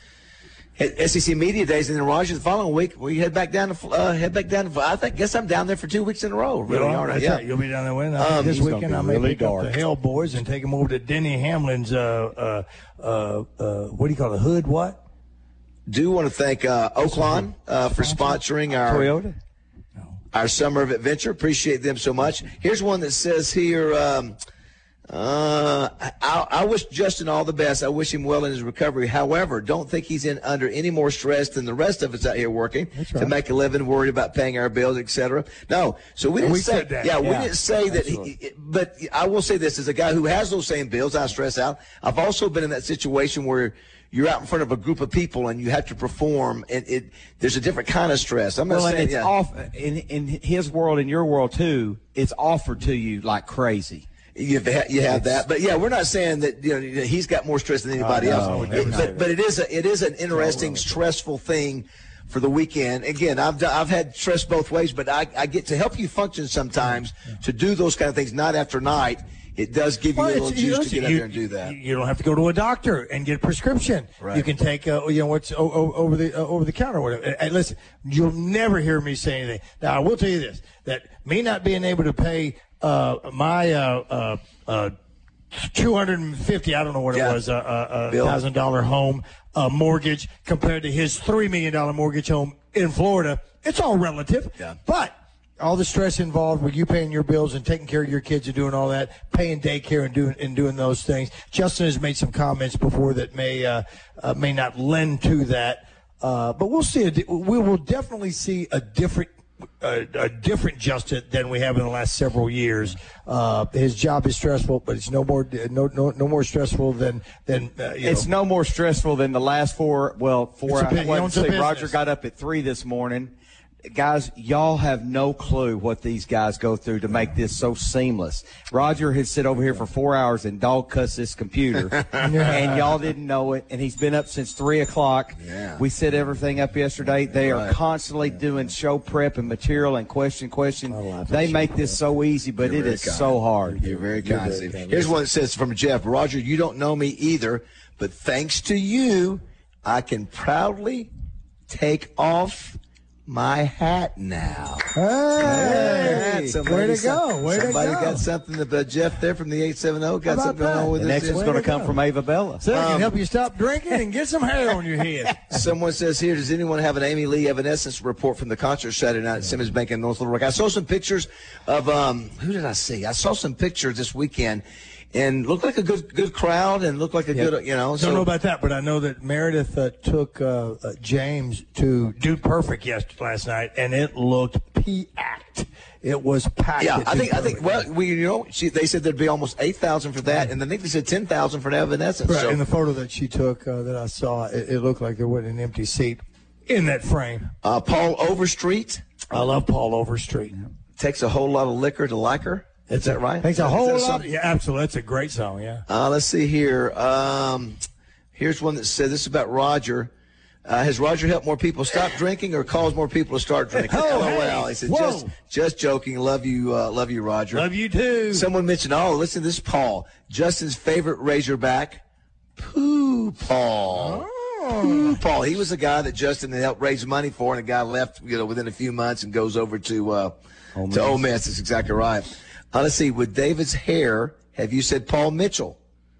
S E C Media Days, and then Roger, the following week, we head back down to uh, head back down to. I think guess I'm down there for two weeks in a row. Really, Yeah, aren't I? that's Yeah. right. You'll be down there when Um, this it's weekend. gonna I be may really pick up dark. the Hell Boys and take them over to Denny Hamlin's. Uh, uh, uh, uh, what do you call it? Hood? What? Do want to thank uh, Oaklawn uh, for sponsoring our Toyota. our summer of adventure. Appreciate them so much. Here's one that says here. Um, Uh, I, I wish Justin all the best. I wish him well in his recovery. However, don't think he's in under any more stress than the rest of us out here working right. to make a living, worried about paying our bills, et cetera. No, so we And didn't we say said that. Yeah, we Yeah. didn't say that. He, but I will say this: as a guy who has those same bills, I stress out. I've also been in that situation where you're out in front of a group of people and you have to perform, and it there's a different kind of stress. I'm not Well, and saying it's yeah. off in in his world, in your world too. It's offered to you like crazy. You've ha- you have that, but yeah, we're not saying that you know he's got more stress than anybody Oh, no, I else. would never It- say but but it is a it is an interesting, stressful thing for the weekend. Again, I've done, I've had stress both ways, but I, I get to help you function sometimes to do those kind of things night after night. It does give you Well, a little it's- juice listen, to get out you- there and do that. You don't have to go to a doctor and get a prescription. Right. You can take, uh, you know, what's o- o- over the uh, over the counter or whatever. And listen, you'll never hear me say anything. Now, I will tell you this: that me not being able to pay uh, my uh, uh, uh, two hundred fifty, I don't know what Yeah. it was, a uh, uh, Bill. thousand dollar home uh, mortgage compared to his three million dollar mortgage home in Florida. It's all relative. Yeah. But all the stress involved with you paying your bills and taking care of your kids and doing all that, paying daycare and doing and doing those things. Justin has made some comments before that may uh, uh, may not lend to that, uh, but we'll see. A di- we will definitely see a different. A, a different Justin than we have in the last several years. Uh, his job is stressful, but it's no more no no, no more stressful than than uh, you It's know. no more stressful than the last four. Well, four. It's a I bit- wouldn't owns a say business. Roger got up at three this morning. Guys, y'all have no clue what these guys go through to make this so seamless. Roger has sit over here for four hours and dog cuss this computer, and y'all didn't know it, and he's been up since three o'clock. Yeah. We set everything up yesterday. They are constantly doing show prep and material and question, question. They make this so easy, but You're it very is kind. so hard. You're very kind, Steve. Here's one that says from Jeff, Roger, you don't know me either, but thanks to you, I can proudly take off my hat now. Hey, Somebody, way to go, way to somebody go. got something. But Jeff there from the eight seven zero got How something about going on that? with The this. next one's going to come from Ava Bella. So I can Um, help you stop drinking and get some hair on your head. Someone says here, does anyone have an Amy Lee Evanescence report from the concert Saturday night at Simmons Bank in North Little Rock? I saw some pictures of, um, who did I see? I saw some pictures this weekend and looked like a good good crowd and looked like a Yep. good, you know. Don't So know about that, but I know that Meredith uh, took uh, uh, James to Dude Perfect yesterday last night, and it looked packed. It was packed. yeah, at I Dude think I think Perfect. well, we you know she, they said there'd be almost eight thousand for that, and I think they said ten thousand for the Evanescence. Right, So in the photo that she took uh, that I saw, it, it looked like there wasn't an empty seat in that frame. uh, Paul Overstreet I love Paul Overstreet. takes a whole lot of liquor to like her. Is that right? Takes a Is whole that lot. song? Yeah, absolutely. That's a great song. Yeah. Uh, let's see here. Um, here's one that said this is about Roger. Uh, has Roger helped more people stop drinking or caused more people to start drinking? Oh, LOL. hey. He said, Whoa. just, just joking. Love you, uh, love you, Roger. Love you too. Someone mentioned, oh, listen, this is Paul. Justin's favorite Razorback, Pooh Paul. Oh. Pooh Paul. He was the guy that Justin had helped raise money for, and the guy left, you know, within a few months and goes over to uh, Ole to Miss. Ole Miss. That's exactly right. Uh, let's see. With David's hair, have you said Paul Mitchell?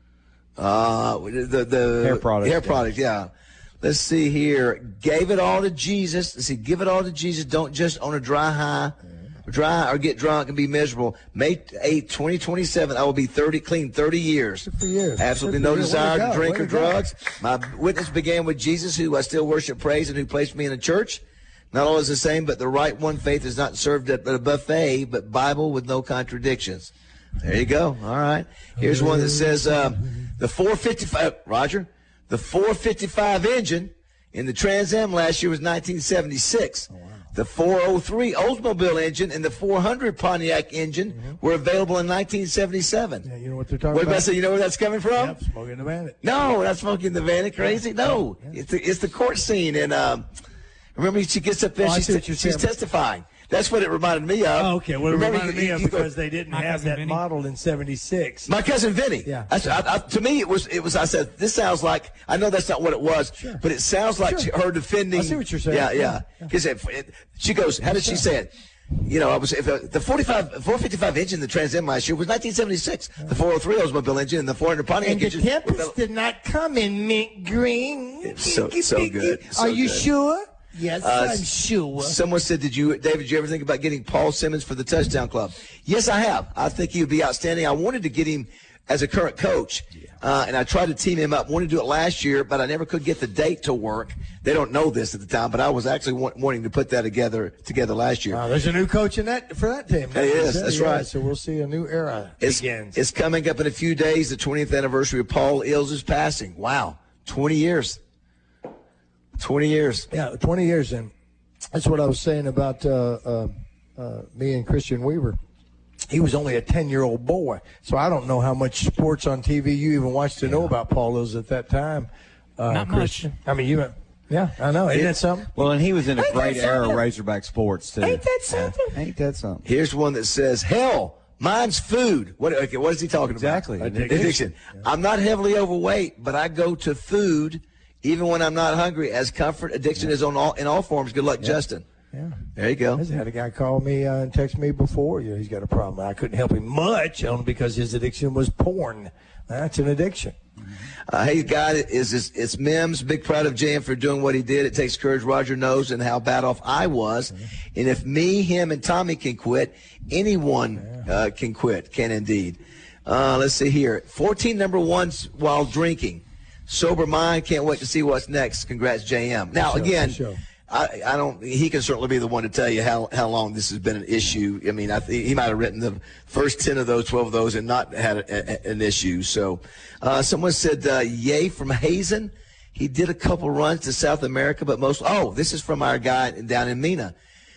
Uh, the the Hair product, Hair yeah. product. Yeah. Let's see here. Gave it all to Jesus. Let's see. Give it all to Jesus. Don't just on a dry high, dry or get drunk and be miserable. May eighth, twenty twenty-seven. I will be thirty, clean thirty years. Good for you. Absolutely Good no for you. Way desire to to go. drink Way or to go. drugs. My witness began with Jesus, who I still worship, praise, and who placed me in a church. Not all is the same, but the right one. Faith is not served at a buffet, but Bible with no contradictions. There you go. All right. Here's one that says uh, the four fifty-five, Roger, the four fifty-five engine in the Trans Am last year was nineteen seventy-six. Oh, wow. The four oh three Oldsmobile engine and the four hundred Pontiac engine mm-hmm. were available in nineteen seventy-seven. Yeah, you know what they're talking What about? about say? You know where that's coming from? Yep, Smoking the Bandit. No, not Smoking the Bandit. Crazy. No, Yeah. it's the it's the court scene and um, remember she gets up there. Oh, I she's see what you're she's saying. testifying. That's what it reminded me of. Oh, okay. Well, it Remember, reminded you- me of you go- because they didn't My have cousin that Vinny? model in seventy-six. My cousin Vinny. Yeah. I, I, I, to me, it was. It was. I said, "This sounds like." I know that's not what it was, Sure. but it sounds like Sure. she, her defending. I see what you're saying. Yeah, yeah. Yeah, yeah. Because it, it, she goes, "How did she say it?" You know, I was if, uh, the forty-five, four fifty-five engine, the Trans Am last year was nineteen seventy-six. The four oh three Oldsmobile engine and the four hundred Pontiac And the engine. Tempest did not come in mint green. It's so so good. So Are you good. sure? Yes, Uh, I'm sure. Someone said, "Did you, David? Did you ever think about getting Paul Simmons for the Touchdown Club?" Yes, I have. I think he would be outstanding. I wanted to get him as a current coach, uh, and I tried to team him up. Wanted to do it last year, but I never could get the date to work. They don't know this at the time, but I was actually want, wanting to put that together together last year. Uh, there's a new coach in that for that team. It is. That's Yeah, right. So we'll see a new era It's, begins. it's coming up in a few days, the twentieth anniversary of Paul Ills' passing. Wow, twenty years. twenty years. Yeah, twenty years in. That's what I was saying about uh, uh, uh, me and Christian Weaver. He was only a ten-year-old boy, so I don't know how much sports on T V you even watched to know about Paul Ills at that time. Uh, Not Christian. much. I mean, you. Yeah, I know. Ain't that something? Well, and he was in a Ain't that great era of something? Razorback sports, too. Ain't that something? Yeah. Ain't that something? Here's one that says, "Hell, mine's food." What? Okay, what is he talking Exactly. about? Addiction. Addiction. I'm not heavily overweight, but I go to food even when I'm not hungry as comfort. Addiction is on all in all forms. Good luck, Justin. Yeah. There you go. I just had a guy call me uh, and text me before. You know, he's got a problem. I couldn't help him much only because his addiction was porn. That's an addiction. Uh, hey, guy, is is it's Mims. Big proud of J M for doing what he did. It takes courage. Roger knows and how bad off I was. Mm-hmm. And if me, him, and Tommy can quit, anyone yeah. uh, can quit. Can indeed. Uh, let's see here. fourteen number ones while drinking. Sober mind. Can't wait to see what's next. Congrats, J M. Now For sure, again. for sure. I, I don't. He can certainly be the one to tell you how, how long this has been an issue. I mean, I th- he might have written the first ten of those, twelve of those, and not had a, a, an issue. So, uh, someone said, uh, "Yay from Hazen." He did a couple runs to South America, but most. Oh, this is from our guy down in Mena.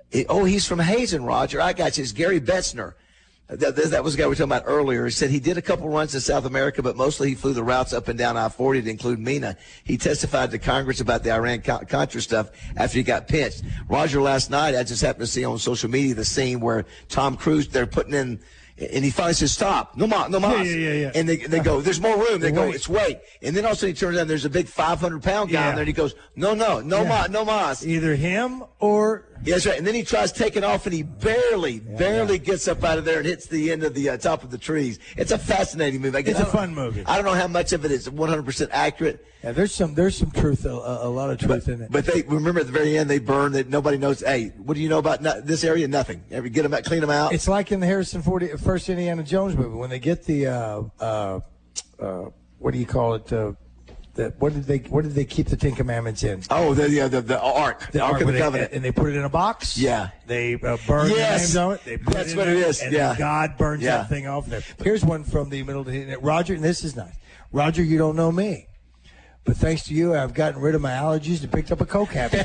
It, oh, he's from Hazen, Roger. I got you. It's Gary Betzner. That, that was the guy we were talking about earlier. He said he did a couple runs in South America, but mostly he flew the routes up and down I forty to include Mina. He testified to Congress about the Iran-Contra stuff after he got pinched. Roger, last night, I just happened to see on social media the scene where Tom Cruise, they're putting in, and he finally says, stop, no mas, no mas. Yeah, yeah, yeah. And they, they go, there's more room. They go, Wait. it's weight. And then all of a sudden he turns down, there's a big five hundred pound guy Yeah. in there, and he goes, no, no, no Yeah. mas, no mas. Either him or... Yeah, that's right. And then he tries taking off, and he barely, barely gets up out of there and hits the end of the uh, top of the trees. It's a fascinating movie. I guess It's I a don't- fun movie. I don't know how much of it is one hundred percent accurate. Yeah, there's some there's some truth, a, a lot of truth But, in it. but they remember at the very end, they burn that nobody knows. Hey, what do you know about no, this area? Nothing. Ever get them out, clean them out. It's like in the Harrison Ford first Indiana Jones movie when they get the uh, uh, uh, what do you call it? Uh, the, what did they what did they keep the Ten Commandments in? Oh, the the the, the Ark, the, Ark of where the they- Covenant, and they put it in a box. Yeah. They uh, burn Yes. the names on it. They put That's it in what it there, is. And Yeah. then God burns Yeah. that thing off there. Here's one from the middle of the Roger, and this is nice. Roger, you don't know me. But thanks to you, I've gotten rid of my allergies and picked up a coke habit.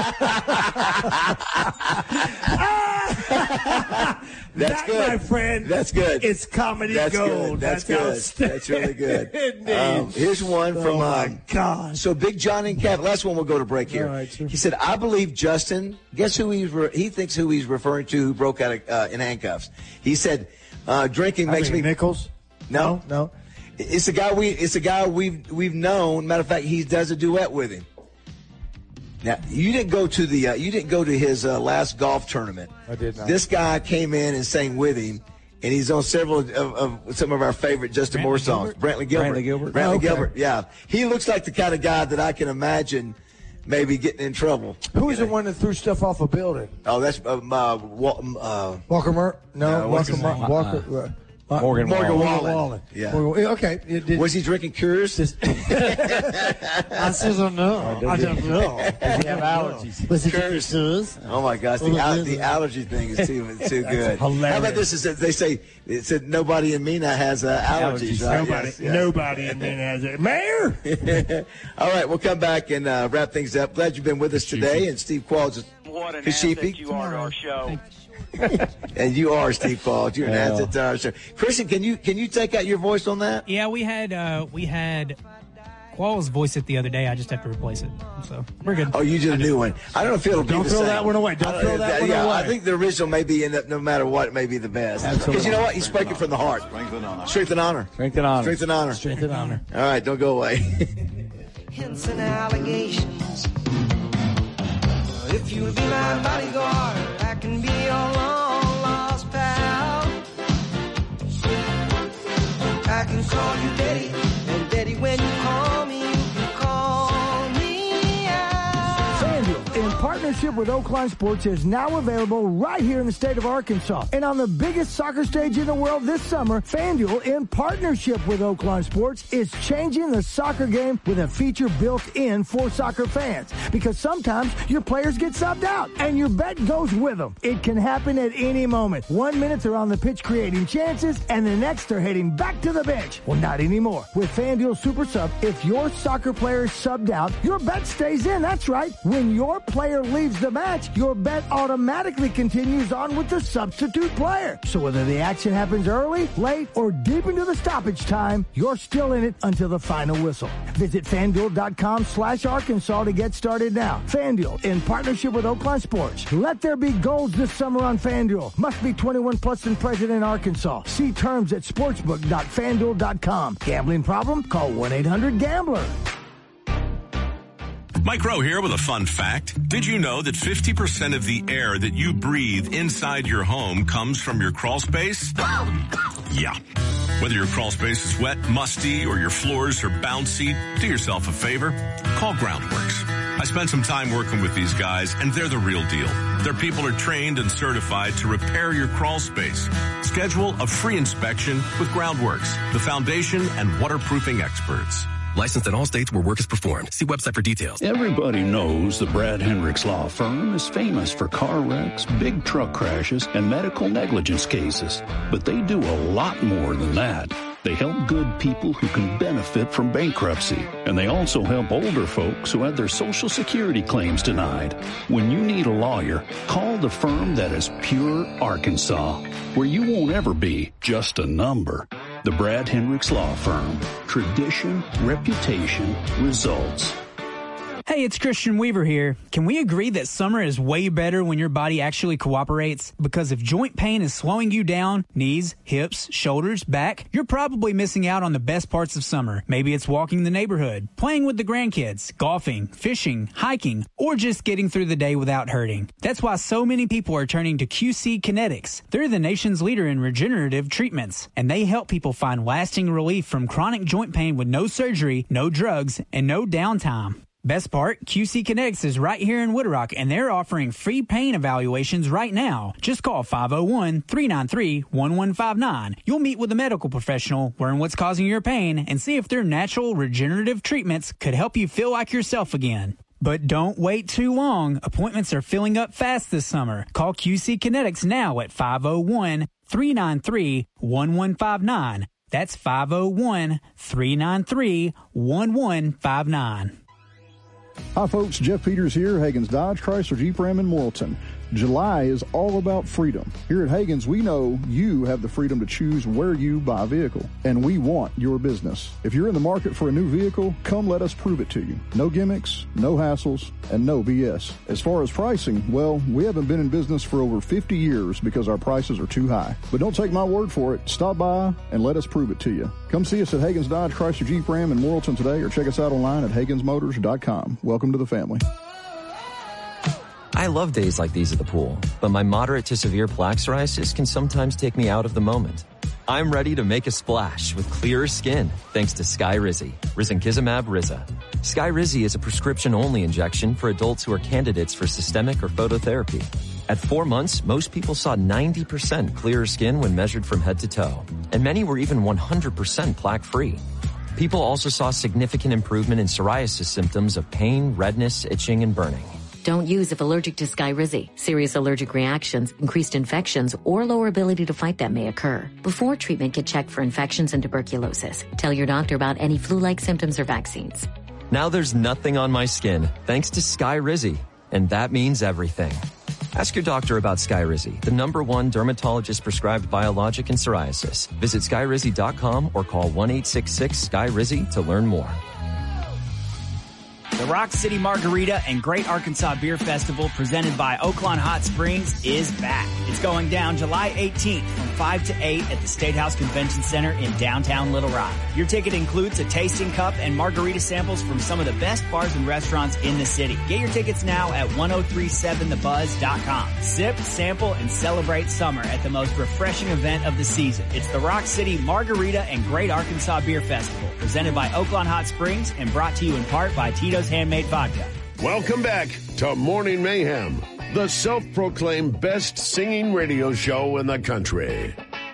That's that, good. my friend. That's good. It's comedy That's gold. good. That's, good. outstanding. That's really good. Indeed. Um, here's one from. Oh, my um, God. So Big John and Cap. Last one. We'll go to break here. All right, sure. He said, "I believe Justin. Guess who he's re- he thinks who he's referring to? Who broke out of, uh, in handcuffs? He said, uh, drinking I makes mean, me Nichols. no, no. It's a guy we. It's a guy we've we've known. Matter of fact, he does a duet with him. Now you didn't go to the. Uh, you didn't go to his uh, last golf tournament. I did not. This guy came in and sang with him, and he's on several of, of some of our favorite Justin Brantley Moore songs. Gilbert? Brantley Gilbert. Brantley Gilbert. Brantley Oh, okay. Gilbert. Yeah, he looks like the kind of guy that I can imagine maybe getting in trouble. Who was the one that threw stuff off a building? Oh, that's um, uh, Wa- uh, Walker Mer? No, No, what's Walker. his Mar- name? Walker. Uh, uh, Morgan Morgan Wallen. Wallen. Wallen. Yeah. Morgan- okay. It did- Was he drinking Cures? I don't know. I don't know. Does he have allergies? Was it Cures. Cures? Oh my gosh, the, al- the allergy thing is too is too good. How hilarious. about this? Is that they say it said nobody in Mina has uh, allergies. Allergies. Right? Nobody, Yes, yes. nobody in there has it. Mayor. All right, we'll come back and uh, wrap things up. Glad you've been with us today, and Steve Qualls is What an Hey, Sheepy. asset you are to our show. and you are Steve Qualls. You're an Yeah. asset to our show. Christian, can you can you take out your voice on that? Yeah, we had uh, we had Qualls voice it the other day. I just have to replace it, so we're good. Oh, you did a new one. I don't know if it'll be Don't the throw same. that one away. Don't I throw that one yeah, away. I think the original may be, in the, no matter what, may be the best. Because you know what? He's speaking from the heart. Strength and honor. Strength and honor. Strength and honor. Strength and honor. Strength and honor. All right, don't go away. Hints and allegations. If you'll be my bodyguard, I can be your long lost pal. I can call you Daddy, and Daddy, when you call me, you can call me out. FanDuel, in partnership with Oakline Sports, is now available right here in the state of Arkansas. And on the biggest soccer stage in the world this summer, FanDuel, in partnership with Oakline Sports, is changing the soccer game with a feature built in for soccer fans. Because sometimes your players get subbed out, and your bet goes with them. It can happen at any moment. One minute they're on the pitch creating chances, and the next they're heading back to the bench. Well, not anymore. With FanDuel Super Sub, if your soccer player is subbed out, your bet stays in. That's right. When your player leaves the match, your bet automatically continues on with the substitute player. So whether the action happens early, late, or deep into the stoppage time, you're still in it until the final whistle. Visit FanDuel.com slash Arkansas to get started now. FanDuel, in partnership with Oakland Sports. Let there be goals this summer on FanDuel. Must be twenty-one plus and present in Arkansas. See terms at sportsbook dot fan duel dot com. Gambling problem? Call one eight hundred gambler. Mike Rowe here with a fun fact. Did you know that fifty percent of the air that you breathe inside your home comes from your crawl space? Yeah. Whether your crawl space is wet, musty, or your floors are bouncy, do yourself a favor. Call Groundworks. I spent some time working with these guys, and they're the real deal. Their people are trained and certified to repair your crawl space. Schedule a free inspection with Groundworks, the foundation and waterproofing experts. Licensed in all states where work is performed. See website for details. Everybody knows the Brad Hendricks Law Firm is famous for car wrecks, big truck crashes, and medical negligence cases. But they do a lot more than that. They help good people who can benefit from bankruptcy. And they also help older folks who had their Social Security claims denied. When you need a lawyer, call the firm that is Pure Arkansas, where you won't ever be just a number. The Brad Hendricks Law Firm. Tradition, reputation, results. Hey, it's Christian Weaver here. Can we agree that summer is way better when your body actually cooperates? Because if joint pain is slowing you down, knees, hips, shoulders, back, you're probably missing out on the best parts of summer. Maybe it's walking the neighborhood, playing with the grandkids, golfing, fishing, hiking, or just getting through the day without hurting. That's why so many people are turning to Q C Kinetics. They're the nation's leader in regenerative treatments, and they help people find lasting relief from chronic joint pain with no surgery, no drugs, and no downtime. Best part, Q C Kinetics is right here in Wood Rock, and they're offering free pain evaluations right now. Just call five oh one, three nine three, one one five nine. You'll meet with a medical professional, learn what's causing your pain, and see if their natural regenerative treatments could help you feel like yourself again. But don't wait too long. Appointments are filling up fast this summer. Call Q C Kinetics now at five oh one, three nine three, one one five nine. That's five oh one, three nine three, one one five nine. Hi folks, Jeff Peters here, Hagen's Dodge, Chrysler, Jeep Ram in Morrilton. July is all about freedom. Here at Hagen's, we know you have the freedom to choose where you buy a vehicle, and we want your business. If you're in the market for a new vehicle, come let us prove it to you. No gimmicks, no hassles, and no B S. As far as pricing, well, we haven't been in business for over fifty years because our prices are too high. But don't take my word for it. Stop by and let us prove it to you. Come see us at Hagen's Dodge, Chrysler, Jeep Ram in Morrilton today, or check us out online at Hagens Motors dot com. Welcome to the family. I love days like these at the pool, but my moderate to severe plaque psoriasis can sometimes take me out of the moment. I'm ready to make a splash with clearer skin thanks to Skyrizi, Risankizumab Riza. Skyrizi is a prescription-only injection for adults who are candidates for systemic or phototherapy. At four months, most people saw ninety percent clearer skin when measured from head to toe, and many were even one hundred percent plaque-free. People also saw significant improvement in psoriasis symptoms of pain, redness, itching, and burning. Don't use if allergic to Skyrizi. Serious allergic reactions, increased infections, or lower ability to fight them may occur. Before treatment, get checked for infections and tuberculosis. Tell your doctor about any flu-like symptoms or vaccines. Now there's nothing on my skin thanks to Skyrizi, and that means everything. Ask your doctor about Skyrizi, the number one dermatologist-prescribed biologic in psoriasis. Visit Skyrizi dot com or call one eight six six, S K Y R I Z I to learn more. The Rock City Margarita and Great Arkansas Beer Festival, presented by Oaklawn Hot Springs, is back. It's going down July eighteenth from five to eight at the State House Convention Center in downtown Little Rock. Your ticket includes a tasting cup and margarita samples from some of the best bars and restaurants in the city. Get your tickets now at ten thirty-seven the buzz dot com. Sip, sample, and celebrate summer at the most refreshing event of the season. It's the Rock City Margarita and Great Arkansas Beer Festival, presented by Oaklawn Hot Springs and brought to you in part by Tito's Handmade Vodka. Welcome back to Morning Mayhem, the self-proclaimed best singing radio show in the country.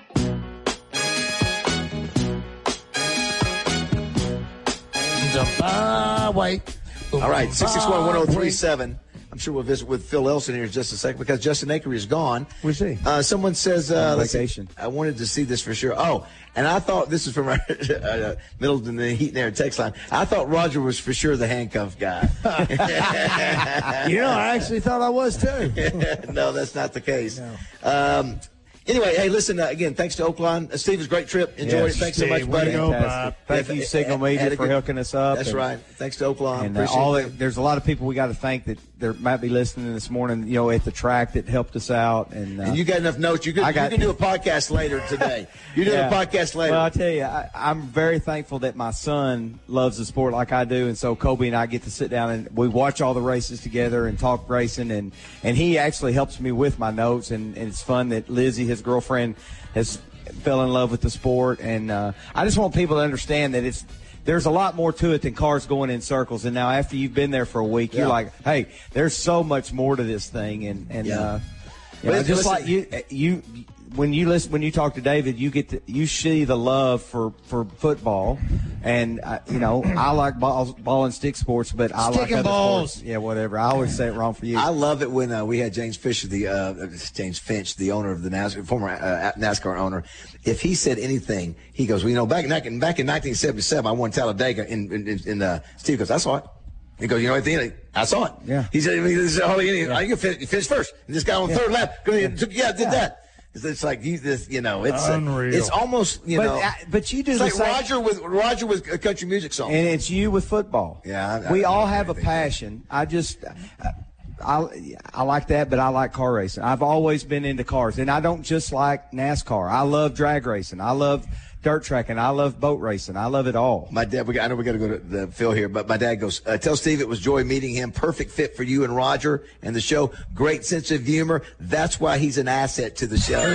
Wait. All right, six six one, one oh three seven. I'm sure we'll visit with Phil Elson here in just a second because Justin Akery is gone. Where's he? Uh, someone says, uh, On vacation. I wanted to see this for sure. Oh, and I thought this is from our uh, Middleton, the Heat and Air text line. I thought Roger was for sure the handcuff guy. You know, I actually thought I was too. No, that's not the case. No. Um, Anyway, hey, listen, uh, again, thanks to Oaklawn. Uh, Steve, it was a great trip. Enjoyed yes, it. Thanks Steve, so much, buddy. Go, Thank you, Signal Media, for hooking us up. That's and, right. Thanks to Oaklawn. And uh, all the, there's a lot of people we got to thank that there might be listening this morning, you know, at the track that helped us out. And, uh, and you got enough notes. You can, I got, you can do a podcast later today. You're doing yeah. a podcast later. Well, I tell you, I, I'm very thankful that my son loves the sport like I do. And so Kobe and I get to sit down and we watch all the races together and talk racing. And, and he actually helps me with my notes. And, and it's fun that Lizzie, his girlfriend, has fell in love with the sport, and uh, I just want people to understand that it's there's a lot more to it than cars going in circles. And now after you've been there for a week, yeah. you're like, hey, there's so much more to this thing, and and yeah. uh, Yeah, just listen, like you, you, when you listen, when you talk to David, you get to, you see the love for, for football, and uh, you know I like ball, ball and stick sports, but I Stick like and other balls. sports. Yeah, whatever. I always say it wrong for you. I love it when uh, we had James Fisher, the uh, James Finch, the owner of the NASCAR, former uh, NASCAR owner. If he said anything, he goes, "Well, you know, back in back in nineteen seventy-seven, I won Talladega." In in, in uh, Steve goes, "I saw it." He goes, "You know, at the end, I saw it." Yeah. He said, "He said, oh, you yeah. you finish, finish first." And this guy on the yeah. third lap, yeah, did yeah. that. It's, it's like you, this, you know, it's Unreal. Uh, it's almost, you but, know, uh, but you do it's the like same. Roger with Roger with a country music song, and it's you with football. Yeah, I, we I, all I, have a passion. I just, I, I like that, but I like car racing. I've always been into cars, and I don't just like NASCAR. I love drag racing. I love dirt tracking. I love boat racing. I love it all. My dad, we got, I know we got to go to the Phil here, but my dad goes, uh, tell Steve it was joy meeting him. Perfect fit for you and Roger and the show. Great sense of humor. That's why he's an asset to the show.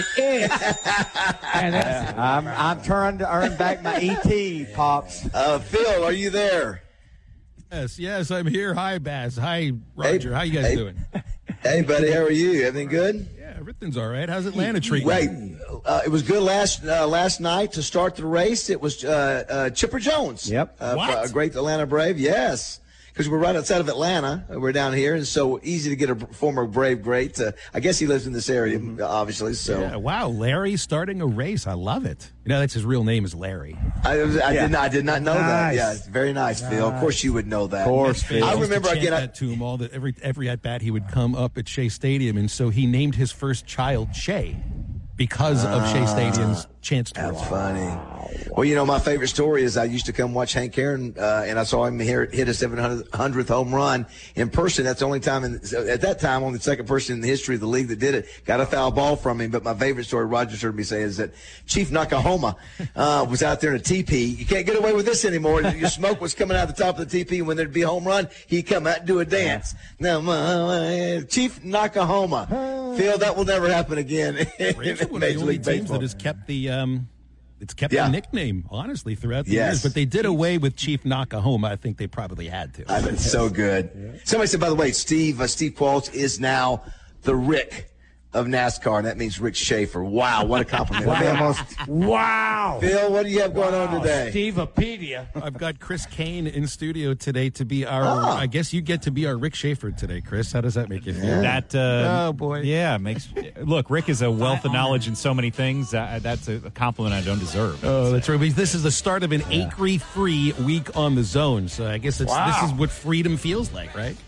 Yeah, I'm, I'm trying to earn back my E T, Pops. Uh, Phil, are you there? Yes, yes, I'm here. Hi, Baz. Hi, Roger. Hey, how you guys hey, doing? Hey, buddy. How are you? Everything good? Yeah, everything's all right. How's Atlanta treating Wait, you? uh, it was good last uh, last night to start the race. It was uh, uh, Chipper Jones. Yep. Uh, What? A great Atlanta Brave. Yes. Because we're right outside of Atlanta. We're down here, and so easy to get a former Brave great. Uh, I guess he lives in this area, mm-hmm. obviously. So, Yeah, wow, Larry starting a race. I love it. You know, that's his real name is Larry. I, I Yeah. did not. I did not know that. Nice. Yeah, it's very nice, Phil. Of course, you would know that. Of course, Phil. I Used to remember chant again. I, that to him all the every every at bat he would come up at Shea Stadium, and so he named his first child Shea because of Shea Stadium's chants towards That's him. funny. Well, you know, my favorite story is I used to come watch Hank Aaron, uh, and I saw him hit, hit a seven hundredth home run in person. That's the only time, in, at that time, only the second person in the history of the league that did it. Got a foul ball from him. But my favorite story, Roger's heard me say, is that Chief Nakahoma uh, was out there in a teepee. You can't get away with this anymore. Your smoke was coming out the top of the teepee. When there'd be a home run, he'd come out and do a dance. Now, uh, Chief Nakahoma. Phil, that will never happen again. Braves are one of the only teams that has kept the um, it's kept Yeah. the nickname honestly throughout the Yes. years. But they did away with Chief Nakahoma. I think they probably had to. I mean, it's so good. Somebody said, by the way, Steve uh, Steve Qualls is now the Rick of NASCAR, and that means Rick Schaefer. Wow, what a compliment. Wow. Wow. Phil, what do you have going Wow. on today? Stevepedia. I've got Chris Kane in studio today to be our. Ah. I guess you get to be our Rick Schaefer today, Chris. How does that make you feel? Yeah. That uh, Oh, boy. yeah makes. Look, Rick is a wealth of knowledge in so many things. Uh, that's a compliment I don't deserve. Oh, that's right. This is the start of an acre-free week on the zone. So I guess it's, Wow. this is what freedom feels like, right?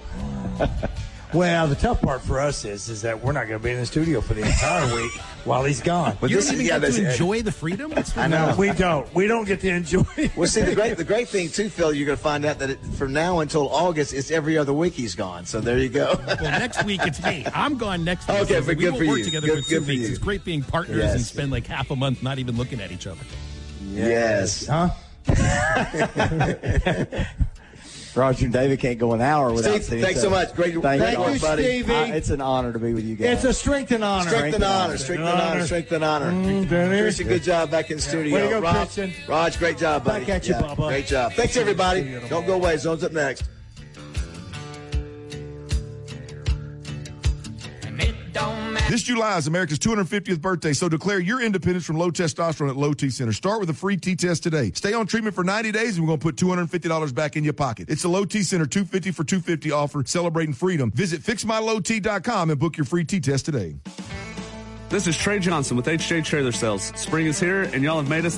Well, the tough part for us is is that we're not going to be in the studio for the entire week while he's gone. But You this don't is even yeah, get this, to enjoy the freedom. What's I know. We don't. We don't get to enjoy it. Well, see, the great the great thing too, Phil, you're going to find out that it, from now until August, it's every other week he's gone. So there you go. Well, next week it's me. I'm gone next week. Okay, so but we good won't for work you. together Good- for two good for weeks. you. It's great being partners Yes. and spend like half a month not even looking at each other. Yes. Huh? Roger and David can't go an hour without Steve, seeing thanks each so other. much. Great, Thank great you, work, buddy. Stevie. Uh, it's an honor to be with you guys. It's a strength and honor. Strength and honor, strength and honor, strength and honor. Mm, Danny. Christian, good job back in the studio. Way to go, Rob, Christian. Raj, great job, buddy. Back at you, Bubba. Great job. Thanks, everybody. Don't go away. Zone's up next. This July is America's two hundred fiftieth birthday, so declare your independence from low testosterone at Low T Center. Start with a free T-test today. Stay on treatment for ninety days, and we're going to put two hundred fifty dollars back in your pocket. It's the Low T Center two hundred fifty for two hundred fifty offer celebrating freedom. Visit fix my low t dot com and book your free T-test today. This is Trey Johnson with H J Trailer Sales. Spring is here, and y'all have made us